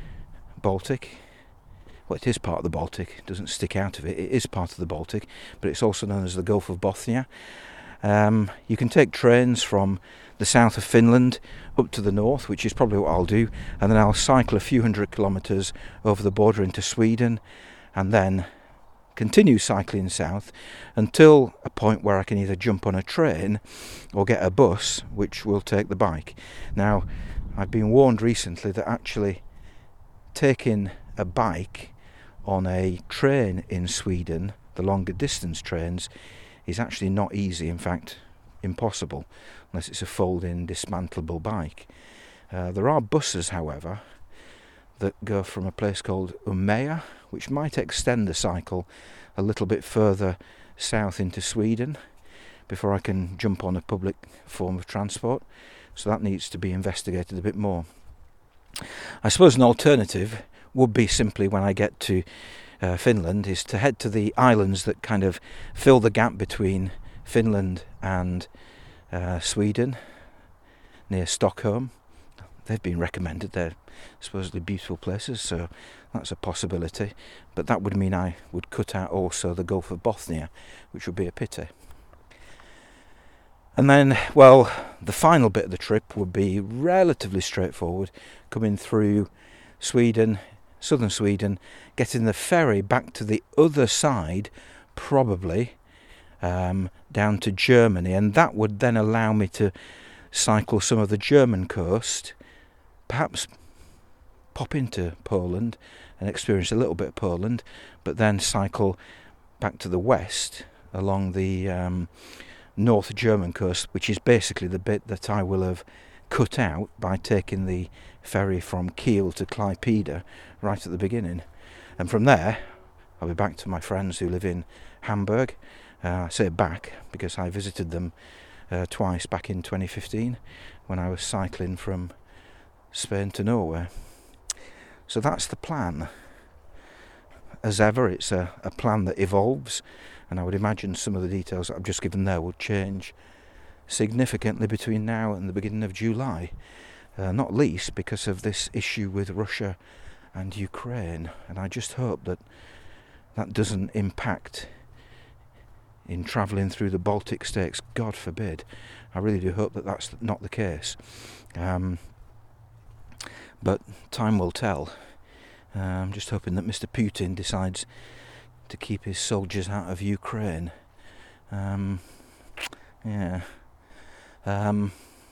Baltic. Well, it is part of the Baltic. It doesn't stick out of it. It is part of the Baltic, but it's also known as the Gulf of Bothnia. Um, you can take trains from the south of Finland up to the north, which is probably what I'll do, and then I'll cycle a few hundred kilometres over the border into Sweden, and then continue cycling south until a point where I can either jump on a train or get a bus which will take the bike. Now, I've been warned recently that actually taking a bike on a train in Sweden, the longer distance trains, is actually not easy, in fact impossible, unless it's a fold-in dismantleable bike. Uh, there are buses, however, that go from a place called Umeå, which might extend the cycle a little bit further south into Sweden before I can jump on a public form of transport, so that needs to be investigated a bit more. I suppose an alternative would be simply, when I get to uh, Finland, is to head to the islands that kind of fill the gap between Finland and uh, Sweden, near Stockholm. They've been recommended. They're supposedly beautiful places, so that's a possibility. But that would mean I would cut out also the Gulf of Bothnia, which would be a pity. And then, well, the final bit of the trip would be relatively straightforward, coming through Sweden, southern Sweden, getting the ferry back to the other side, probably um, down to Germany, and that would then allow me to cycle some of the German coast, perhaps pop into Poland and experience a little bit of Poland, but then cycle back to the west along the um, North German coast, which is basically the bit that I will have cut out by taking the ferry from Kiel to Klaipeda right at the beginning. And from there, I'll be back to my friends who live in Hamburg. Uh, I say back because I visited them uh, twice back in twenty fifteen when I was cycling from Spain to Norway. So that's the plan. As ever, it's a, a plan that evolves, and I would imagine some of the details that I've just given there will change significantly between now and the beginning of July, uh, not least because of this issue with Russia and Ukraine, and I just hope that that doesn't impact in travelling through the Baltic states. God forbid. I really do hope that that's not the case. Um, but time will tell. Uh, I'm just hoping that Mister Putin decides to keep his soldiers out of Ukraine. Um, yeah. Um,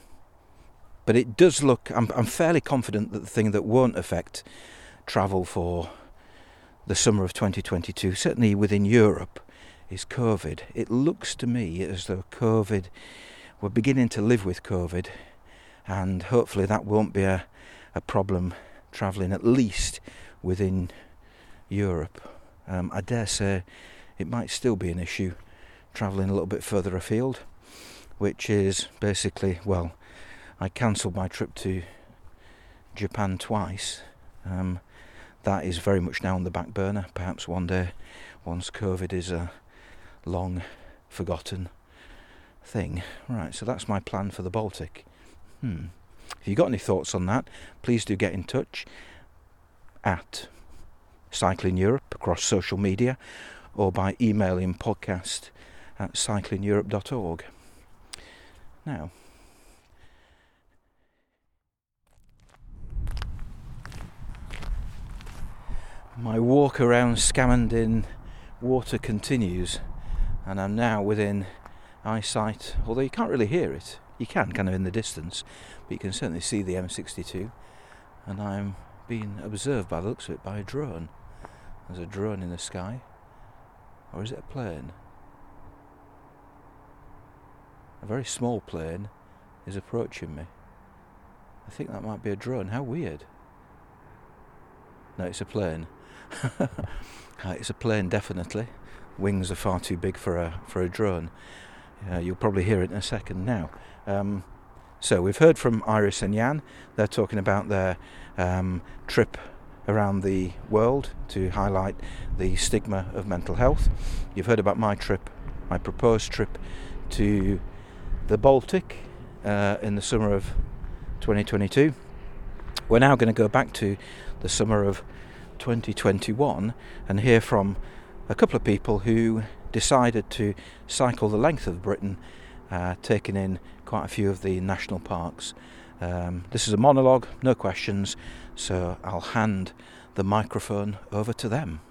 but it does look, I'm, I'm fairly confident that the thing that won't affect travel for the summer of twenty twenty-two, certainly within Europe, is COVID. It looks to me as though COVID, we're beginning to live with COVID, and hopefully that won't be a, a problem travelling at least within Europe. Um, I dare say it might still be an issue travelling a little bit further afield, which is basically, well, I cancelled my trip to Japan twice. Um, that is very much now on the back burner. Perhaps one day, once COVID is a long forgotten thing. Right, so that's my plan for the Baltic. Hmm. If you've got any thoughts on that, please do get in touch at Cycling Europe across social media, or by emailing podcast at cycling europe dot org. Now, my walk around Scamandin Water continues, and I'm now within eyesight, although you can't really hear it. You can, kind of in the distance, but you can certainly see the M sixty-two, and I'm being observed by the looks of it by a drone. There's a drone in the sky, or is it a plane? A very small plane is approaching me. I think that might be a drone. How weird. No, it's a plane. It's a plane, definitely. Wings are far too big for a for a drone. Uh, you'll probably hear it in a second now. Um, so we've heard from Iris and Jan. They're talking about their um, trip around the world to highlight the stigma of mental health. You've heard about my trip, my proposed trip to the Baltic uh, in the summer of twenty twenty-two. we're now going to go back to the summer of twenty twenty-one and hear from a couple of people who decided to cycle the length of Britain, uh, taking in quite a few of the national parks. Um, this is a monologue, no questions, so I'll hand the microphone over to them.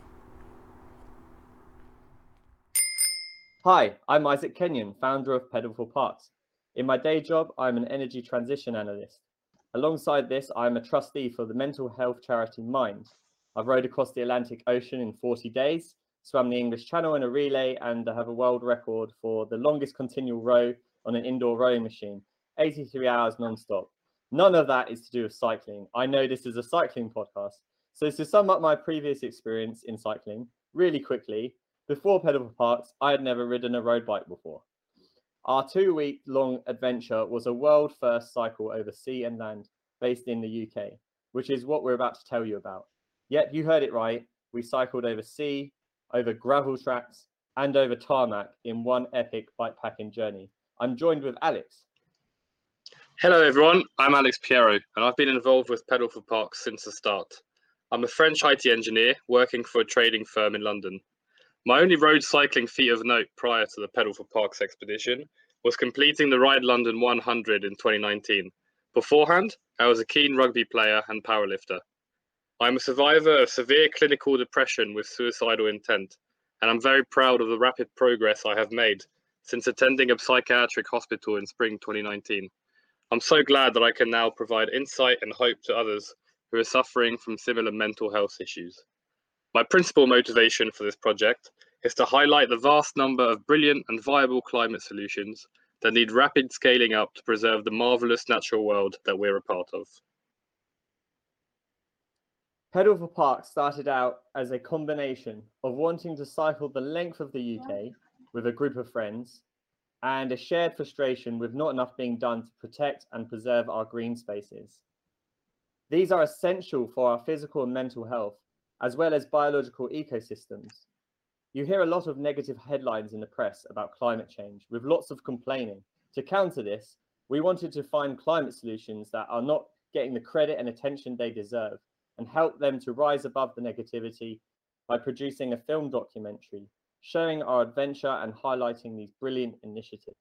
Hi, I'm Isaac Kenyon, founder of Pedal for Parks. In my day job, I'm an energy transition analyst. Alongside this, I'm a trustee for the mental health charity Mind. I've rowed across the Atlantic Ocean in forty days, swam the English Channel in a relay, and I have a world record for the longest continual row on an indoor rowing machine, eighty-three hours non-stop. None of that is to do with cycling. I know this is a cycling podcast. So to sum up my previous experience in cycling, really quickly, before Pedal for Parks, I had never ridden a road bike before. Our two-week-long adventure was a world-first cycle over sea and land based in the U K, which is what we're about to tell you about. Yep, you heard it right. We cycled over sea, over gravel tracks, and over tarmac in one epic bikepacking journey. I'm joined with Alex. Hello everyone, I'm Alex Piero, and I've been involved with Pedal for Parks since the start. I'm a French I T engineer working for a trading firm in London. My only road cycling feat of note prior to the Pedal for Parks expedition was completing the Ride London one hundred in twenty nineteen. Beforehand, I was a keen rugby player and powerlifter. I'm a survivor of severe clinical depression with suicidal intent, and I'm very proud of the rapid progress I have made since attending a psychiatric hospital in spring twenty nineteen. I'm so glad that I can now provide insight and hope to others who are suffering from similar mental health issues. My principal motivation for this project is to highlight the vast number of brilliant and viable climate solutions that need rapid scaling up to preserve the marvelous natural world that we're a part of. Pedal for Parks started out as a combination of wanting to cycle the length of the U K with a group of friends and a shared frustration with not enough being done to protect and preserve our green spaces. These are essential for our physical and mental health, as well as biological ecosystems. You hear a lot of negative headlines in the press about climate change, with lots of complaining. To counter this, we wanted to find climate solutions that are not getting the credit and attention they deserve, and help them to rise above the negativity by producing a film documentary, showing our adventure and highlighting these brilliant initiatives.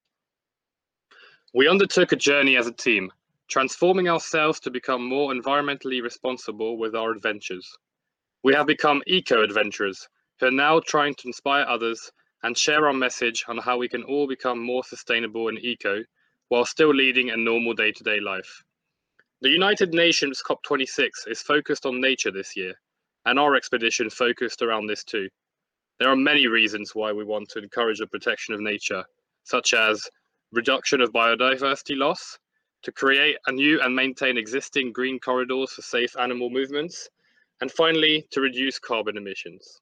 We undertook a journey as a team, transforming ourselves to become more environmentally responsible with our adventures. We have become eco-adventurers who are now trying to inspire others and share our message on how we can all become more sustainable and eco while still leading a normal day-to-day life. The United Nations COP twenty-six is focused on nature this year, and our expedition focused around this too. There are many reasons why we want to encourage the protection of nature, such as reduction of biodiversity loss, to create a new and maintain existing green corridors for safe animal movements, and finally, to reduce carbon emissions.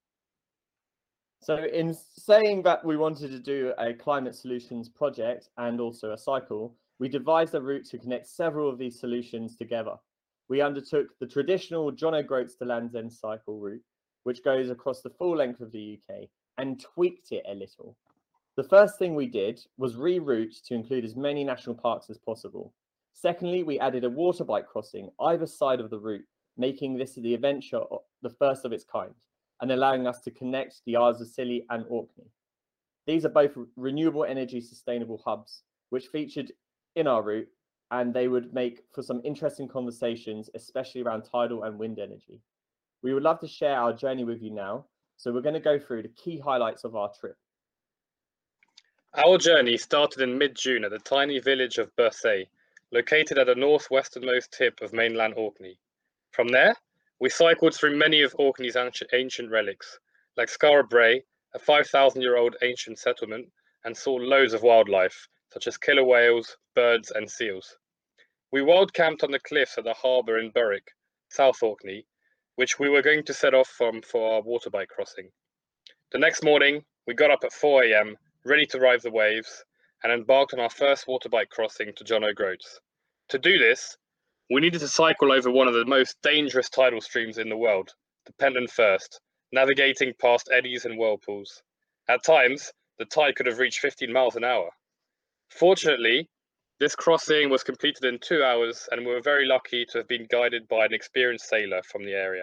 So in saying that we wanted to do a climate solutions project and also a cycle, we devised a route to connect several of these solutions together. We undertook the traditional John O'Groats to Land's End cycle route, which goes across the full length of the U K, and tweaked it a little. The first thing we did was reroute to include as many national parks as possible. Secondly, we added a water bike crossing either side of the route, making this the adventure the first of its kind, and allowing us to connect the Isles of Scilly and Orkney. These are both renewable energy sustainable hubs, which featured in our route, and they would make for some interesting conversations, especially around tidal and wind energy. We would love to share our journey with you now, so we're going to go through the key highlights of our trip. Our journey started in mid-June at the tiny village of Bursay, located at the northwesternmost tip of mainland Orkney. From there, we cycled through many of Orkney's ancient relics, like Skara Brae, a five thousand year old ancient settlement, and saw loads of wildlife, such as killer whales, birds, and seals. We wild camped on the cliffs at the harbour in Berwick, South Orkney, which we were going to set off from for our water bike crossing. The next morning, we got up at four a m, ready to ride the waves, and embarked on our first water bike crossing to John O'Groats. To do this, we needed to cycle over one of the most dangerous tidal streams in the world, the Pendon First, navigating past eddies and whirlpools. At times, the tide could have reached fifteen miles an hour. Fortunately, This crossing was completed in two hours, and we were very lucky to have been guided by an experienced sailor from the area.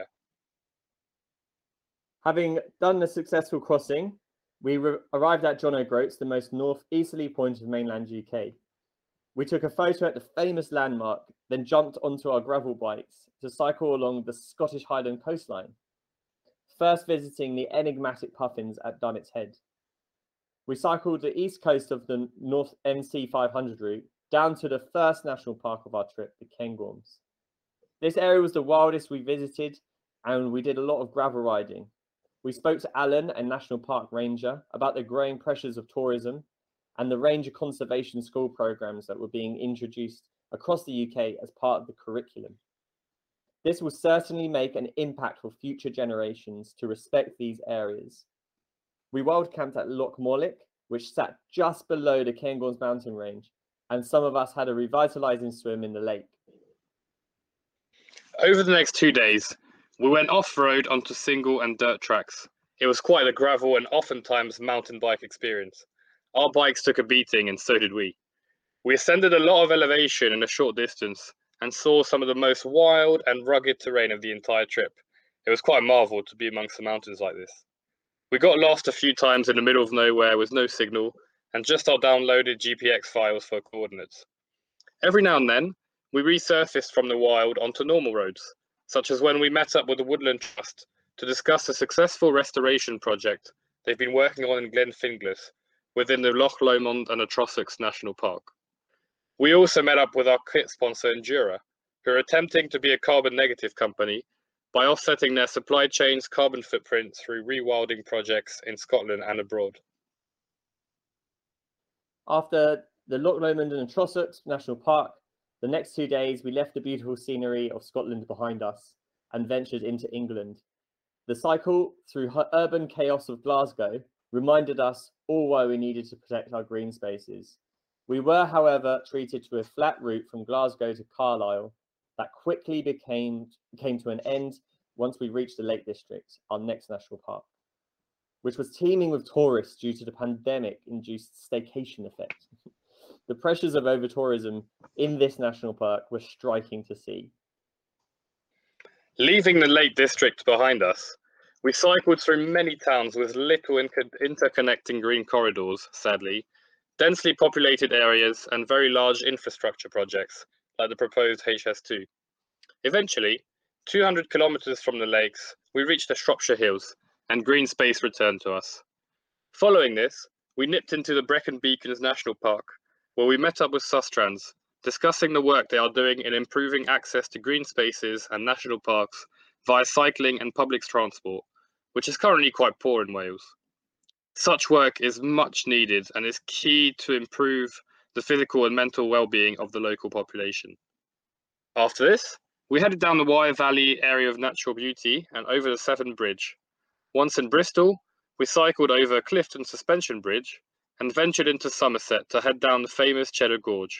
Having done the successful crossing, we arrived at John O'Groats, the most northeasterly point of mainland U K. We took a photo at the famous landmark, then jumped onto our gravel bikes to cycle along the Scottish Highland coastline, first visiting the enigmatic Puffins at Dunet's Head. We cycled the east coast of the North M C five hundred route down to the first national park of our trip, the Cairngorms. This area was the wildest we visited, and we did a lot of gravel riding. We spoke to Alan, a national park ranger, about the growing pressures of tourism and the range of conservation school programs that were being introduced across the U K as part of the curriculum. This will certainly make an impact for future generations to respect these areas. We wild camped at Loch Morlick, which sat just below the Cairngorms mountain range, and some of us had a revitalizing swim in the lake. Over the next two days, we went off-road onto single and dirt tracks. It was quite a gravel and oftentimes mountain bike experience. Our bikes took a beating, and so did we. We ascended a lot of elevation in a short distance and saw some of the most wild and rugged terrain of the entire trip. It was quite a marvel to be amongst the mountains like this. We got lost a few times in the middle of nowhere with no signal and just our downloaded G P X files for coordinates. Every now and then, we resurfaced from the wild onto normal roads, such as when we met up with the Woodland Trust to discuss a successful restoration project they've been working on in Glenfinglas within the Loch Lomond and the Trossachs National Park. We also met up with our kit sponsor Endura, who are attempting to be a carbon negative company by offsetting their supply chain's carbon footprint through rewilding projects in Scotland and abroad. After the Loch Lomond and the Trossachs National Park, the next two days we left the beautiful scenery of Scotland behind us and ventured into England. The cycle through urban chaos of Glasgow reminded us all why we needed to protect our green spaces. We were, however, treated to a flat route from Glasgow to Carlisle that quickly became came to an end once we reached the Lake District, our next national park, which was teeming with tourists due to the pandemic-induced staycation effect. The pressures of over-tourism in this national park were striking to see. Leaving the Lake District behind us, we cycled through many towns with little interconnecting green corridors, sadly, densely populated areas and very large infrastructure projects, like the proposed H S two. Eventually, two hundred kilometres from the lakes, we reached the Shropshire Hills, and green space returned to us. Following this, we nipped into the Brecon Beacons National Park, where we met up with Sustrans, discussing the work they are doing in improving access to green spaces and national parks via cycling and public transport, which is currently quite poor in Wales. Such work is much needed and is key to improve the physical and mental well-being of the local population. After this, we headed down the Wyre Valley area of natural beauty and over the Severn Bridge. Once in Bristol, we cycled over Clifton Suspension Bridge and ventured into Somerset to head down the famous Cheddar Gorge.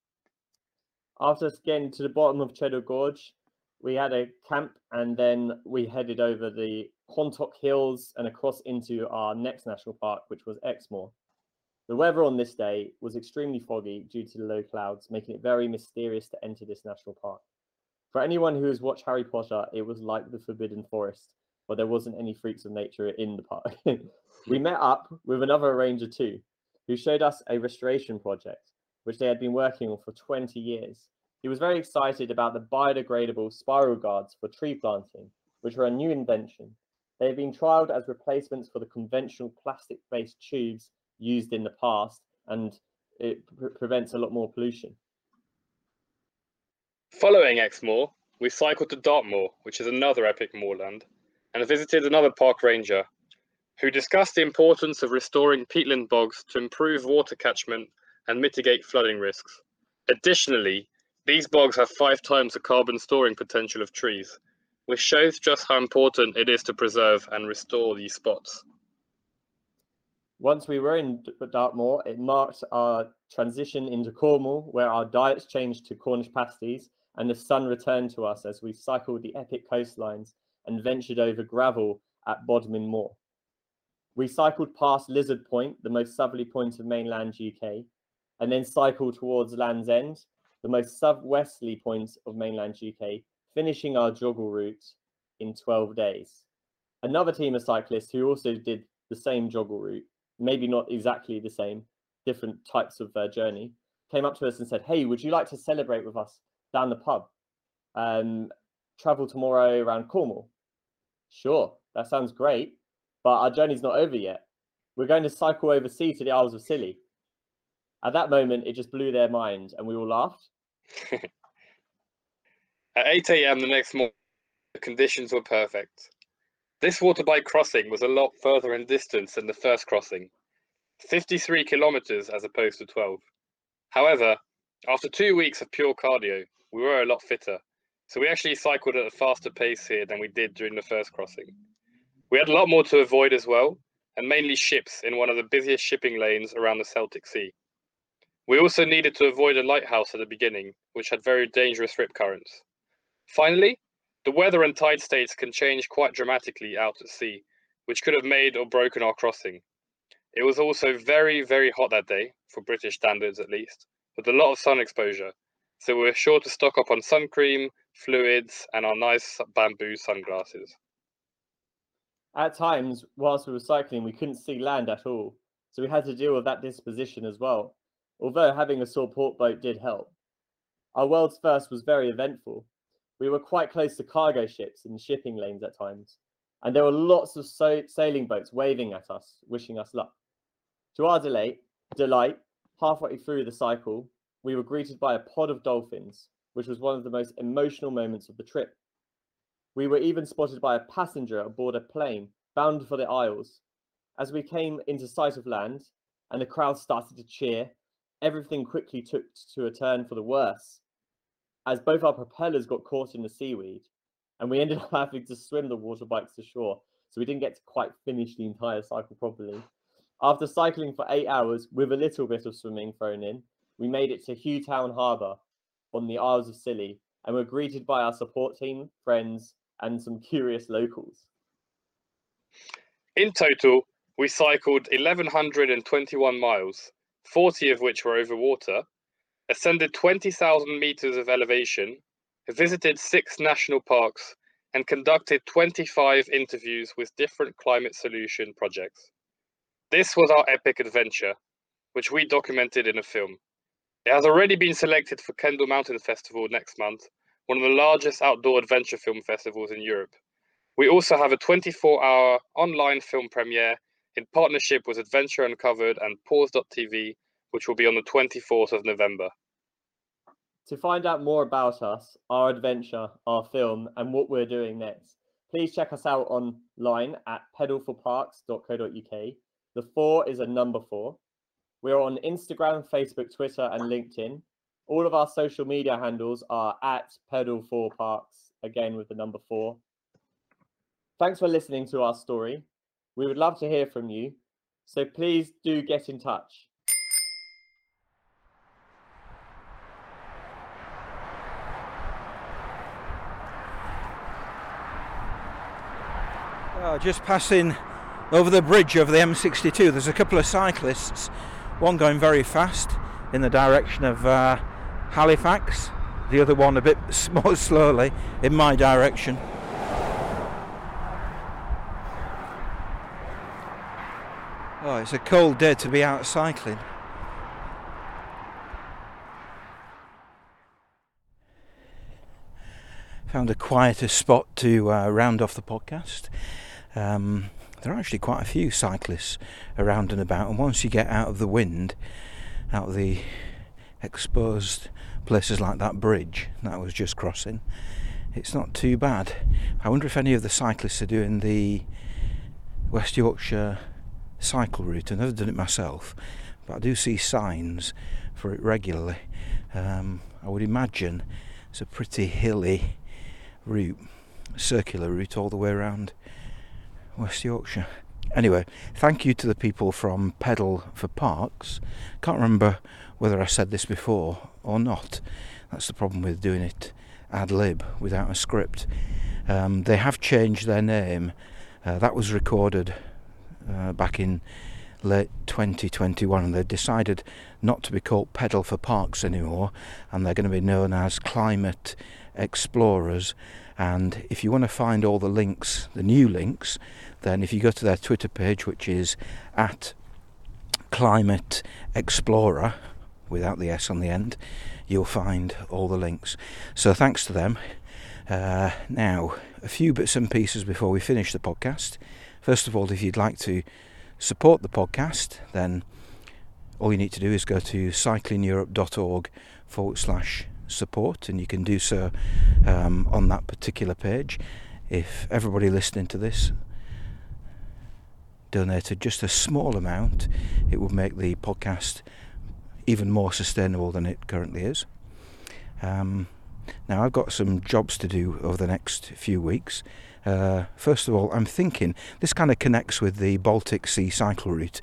After getting to the bottom of Cheddar Gorge, we had a camp and then we headed over the Quantock Hills and across into our next national park, which was Exmoor. The weather on this day was extremely foggy due to the low clouds, making it very mysterious to enter this national park. For anyone who has watched Harry Potter, it was like the Forbidden Forest, but there wasn't any freaks of nature in the park. We met up with another ranger too, who showed us a restoration project, which they had been working on for twenty years. He was very excited about the biodegradable spiral guards for tree planting, which were a new invention. They have been trialled as replacements for the conventional plastic-based tubes used in the past, and it pre prevents a lot more pollution. Following Exmoor, we cycled to Dartmoor, which is another epic moorland, and visited another park ranger, who discussed the importance of restoring peatland bogs to improve water catchment and mitigate flooding risks. Additionally, these bogs have five times the carbon storing potential of trees, which shows just how important it is to preserve and restore these spots. Once we were in Dartmoor, it marked our transition into Cornwall, where our diets changed to Cornish pasties, and the sun returned to us as we cycled the epic coastlines and ventured over gravel at Bodmin Moor. We cycled past Lizard Point, the most southerly point of mainland U K, and then cycle towards Land's End, the most southwesterly point of mainland U K, finishing our joggle route in twelve days. Another team of cyclists who also did the same joggle route, maybe not exactly the same, different types of uh, journey, came up to us and said, hey, would you like to celebrate with us down the pub? Um, travel tomorrow around Cornwall. Sure, that sounds great, but our journey's not over yet. We're going to cycle overseas to the Isles of Scilly. At that moment, it just blew their mind and we all laughed. At eight a.m. the next morning, the conditions were perfect. This waterbike crossing was a lot further in distance than the first crossing, fifty-three kilometers as opposed to twelve. However, after two weeks of pure cardio, we were a lot fitter, so we actually cycled at a faster pace here than we did during the first crossing. We had a lot more to avoid as well, and mainly ships in one of the busiest shipping lanes around the Celtic Sea. We also needed to avoid a lighthouse at the beginning, which had very dangerous rip currents. Finally, the weather and tide states can change quite dramatically out at sea, which could have made or broken our crossing. It was also very, very hot that day, for British standards at least, with a lot of sun exposure, so we were sure to stock up on sun cream, fluids, and our nice bamboo sunglasses. At times, whilst we were cycling, we couldn't see land at all, so we had to deal with that disposition as well, although having a support boat did help. Our world's first was very eventful. We were quite close to cargo ships in shipping lanes at times, and there were lots of so sailing boats waving at us, wishing us luck. To our delight, delight, halfway through the cycle, we were greeted by a pod of dolphins, which was one of the most emotional moments of the trip. We were even spotted by a passenger aboard a plane bound for the Isles. As we came into sight of land and the crowd started to cheer, everything quickly took to a turn for the worse, as both our propellers got caught in the seaweed, and we ended up having to swim the water bikes to shore, so we didn't get to quite finish the entire cycle properly. After cycling for eight hours with a little bit of swimming thrown in, we made it to Hewtown Harbour on the Isles of Scilly, and were greeted by our support team, friends, and some curious locals. In total, we cycled eleven twenty-one miles, forty of which were over water, ascended twenty thousand meters of elevation, visited six national parks, and conducted twenty-five interviews with different climate solution projects. This was our epic adventure, which we documented in a film. It has already been selected for Kendal Mountain Festival next month, one of the largest outdoor adventure film festivals in Europe. We also have a twenty-four hour online film premiere in partnership with Adventure Uncovered and Pause dot T V, which will be on the twenty-fourth of November. To find out more about us, our adventure, our film, and what we're doing next, please check us out online at pedal for parks dot co dot U K. The four is a number four. We're on Instagram, Facebook, Twitter, and LinkedIn. All of our social media handles are at pedal for parks, again with the number four. Thanks for listening to our story. We would love to hear from you, so please do get in touch. Uh, just passing over the bridge over the M sixty-two, there's a couple of cyclists, one going very fast in the direction of uh, Halifax, the other one a bit more slowly in my direction. Oh, it's a cold day to be out cycling. Found a quieter spot to uh, round off the podcast. Um, there are actually quite a few cyclists around and about, and once you get out of the wind, out of the exposed places like that bridge that I was just crossing, it's not too bad. I wonder if any of the cyclists are doing the West Yorkshire cycle route. I've never done it myself, but I do see signs for it regularly. Um, I would imagine it's a pretty hilly route, circular route all the way around West Yorkshire. Anyway, thank you to the people from Pedal for Parks. Can't remember whether I said this before or not. That's the problem with doing it ad lib without a script. Um, they have changed their name. Uh, that was recorded uh, back in late twenty twenty-one, and they've decided not to be called Pedal for Parks anymore, and they're going to be known as Climate Explorers. And if you want to find all the links, the new links, then if you go to their Twitter page, which is at Climate Explorer without the S on the end, you'll find all the links. So thanks to them. Uh, now, a few bits and pieces before we finish the podcast. First of all, if you'd like to support the podcast, then all you need to do is go to cyclingeurope.org forward slash support, and you can do so um, on that particular page. If everybody listening to this donated just a small amount, it would make the podcast even more sustainable than it currently is. Um, now, I've got some jobs to do over the next few weeks. Uh, first of all, I'm thinking, this kind of connects with the Baltic Sea cycle route.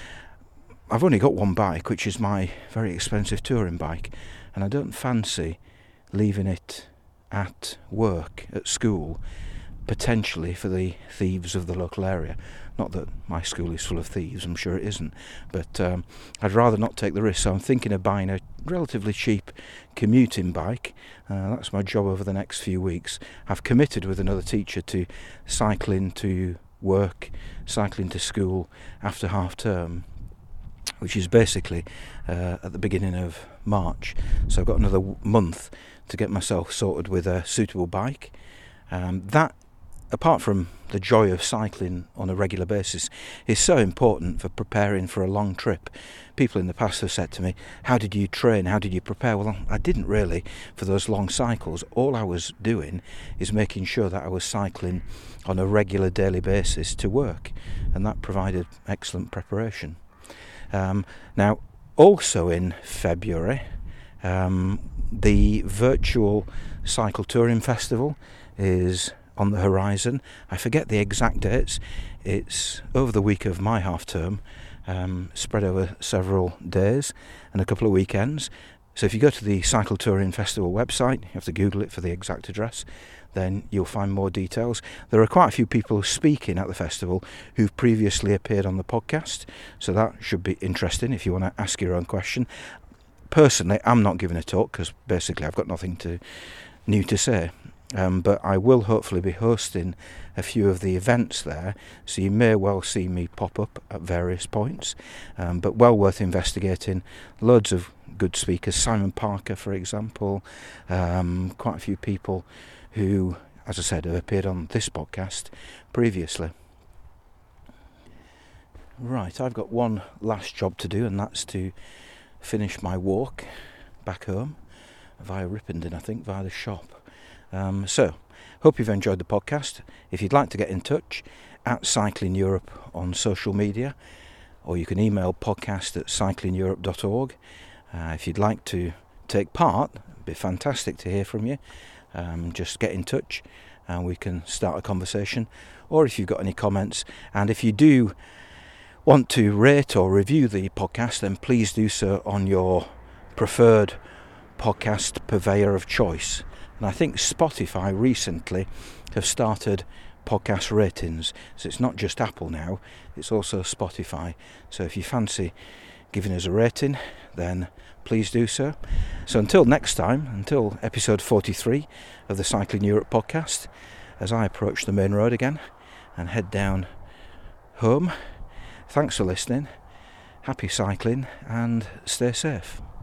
I've only got one bike, which is my very expensive touring bike, and I don't fancy leaving it at work, at school, potentially for the thieves of the local area. Not that my school is full of thieves, I'm sure it isn't, but um, I'd rather not take the risk, so I'm thinking of buying a relatively cheap commuting bike. Uh, that's my job over the next few weeks. I've committed with another teacher to cycling to work, cycling to school after half term, which is basically uh, at the beginning of March. So I've got another w- month to get myself sorted with a suitable bike. Um, that, apart from the joy of cycling on a regular basis, is so important for preparing for a long trip. People in the past have said to me, how did you train, how did you prepare? Well, I didn't really for those long cycles. All I was doing is making sure that I was cycling on a regular daily basis to work, and that provided excellent preparation. Um, now, also in February, um, the virtual Cycle Touring Festival is on the horizon. I forget the exact dates. It's over the week of my half term, um, spread over several days and a couple of weekends. So if you go to the Cycle Touring Festival website, you have to Google it for the exact address, then you'll find more details. There are quite a few people speaking at the festival who've previously appeared on the podcast, so that should be interesting if you want to ask your own question. Personally, I'm not giving a talk because basically I've got nothing to new to say. Um, but I will hopefully be hosting a few of the events there, so you may well see me pop up at various points, um, but well worth investigating. Loads of good speakers, Simon Parker for example, um, quite a few people who, as I said, have appeared on this podcast previously. Right, I've got one last job to do, and that's to finish my walk back home via Ripponden, I think, via the shop. Um, so, hope you've enjoyed the podcast. If you'd like to get in touch, at Cycling Europe on social media, or you can email podcast at cycling europe dot org. Uh, if you'd like to take part, it'd be fantastic to hear from you. Um, just get in touch and we can start a conversation. Or if you've got any comments, and if you do want to rate or review the podcast, then please do so on your preferred podcast purveyor of choice. And I think Spotify recently have started podcast ratings, so it's not just Apple now, it's also Spotify. So if you fancy giving us a rating, then please do so. So until next time, until episode forty-three of the Cycling Europe podcast, as I approach the main road again and head down home, thanks for listening, happy cycling and stay safe.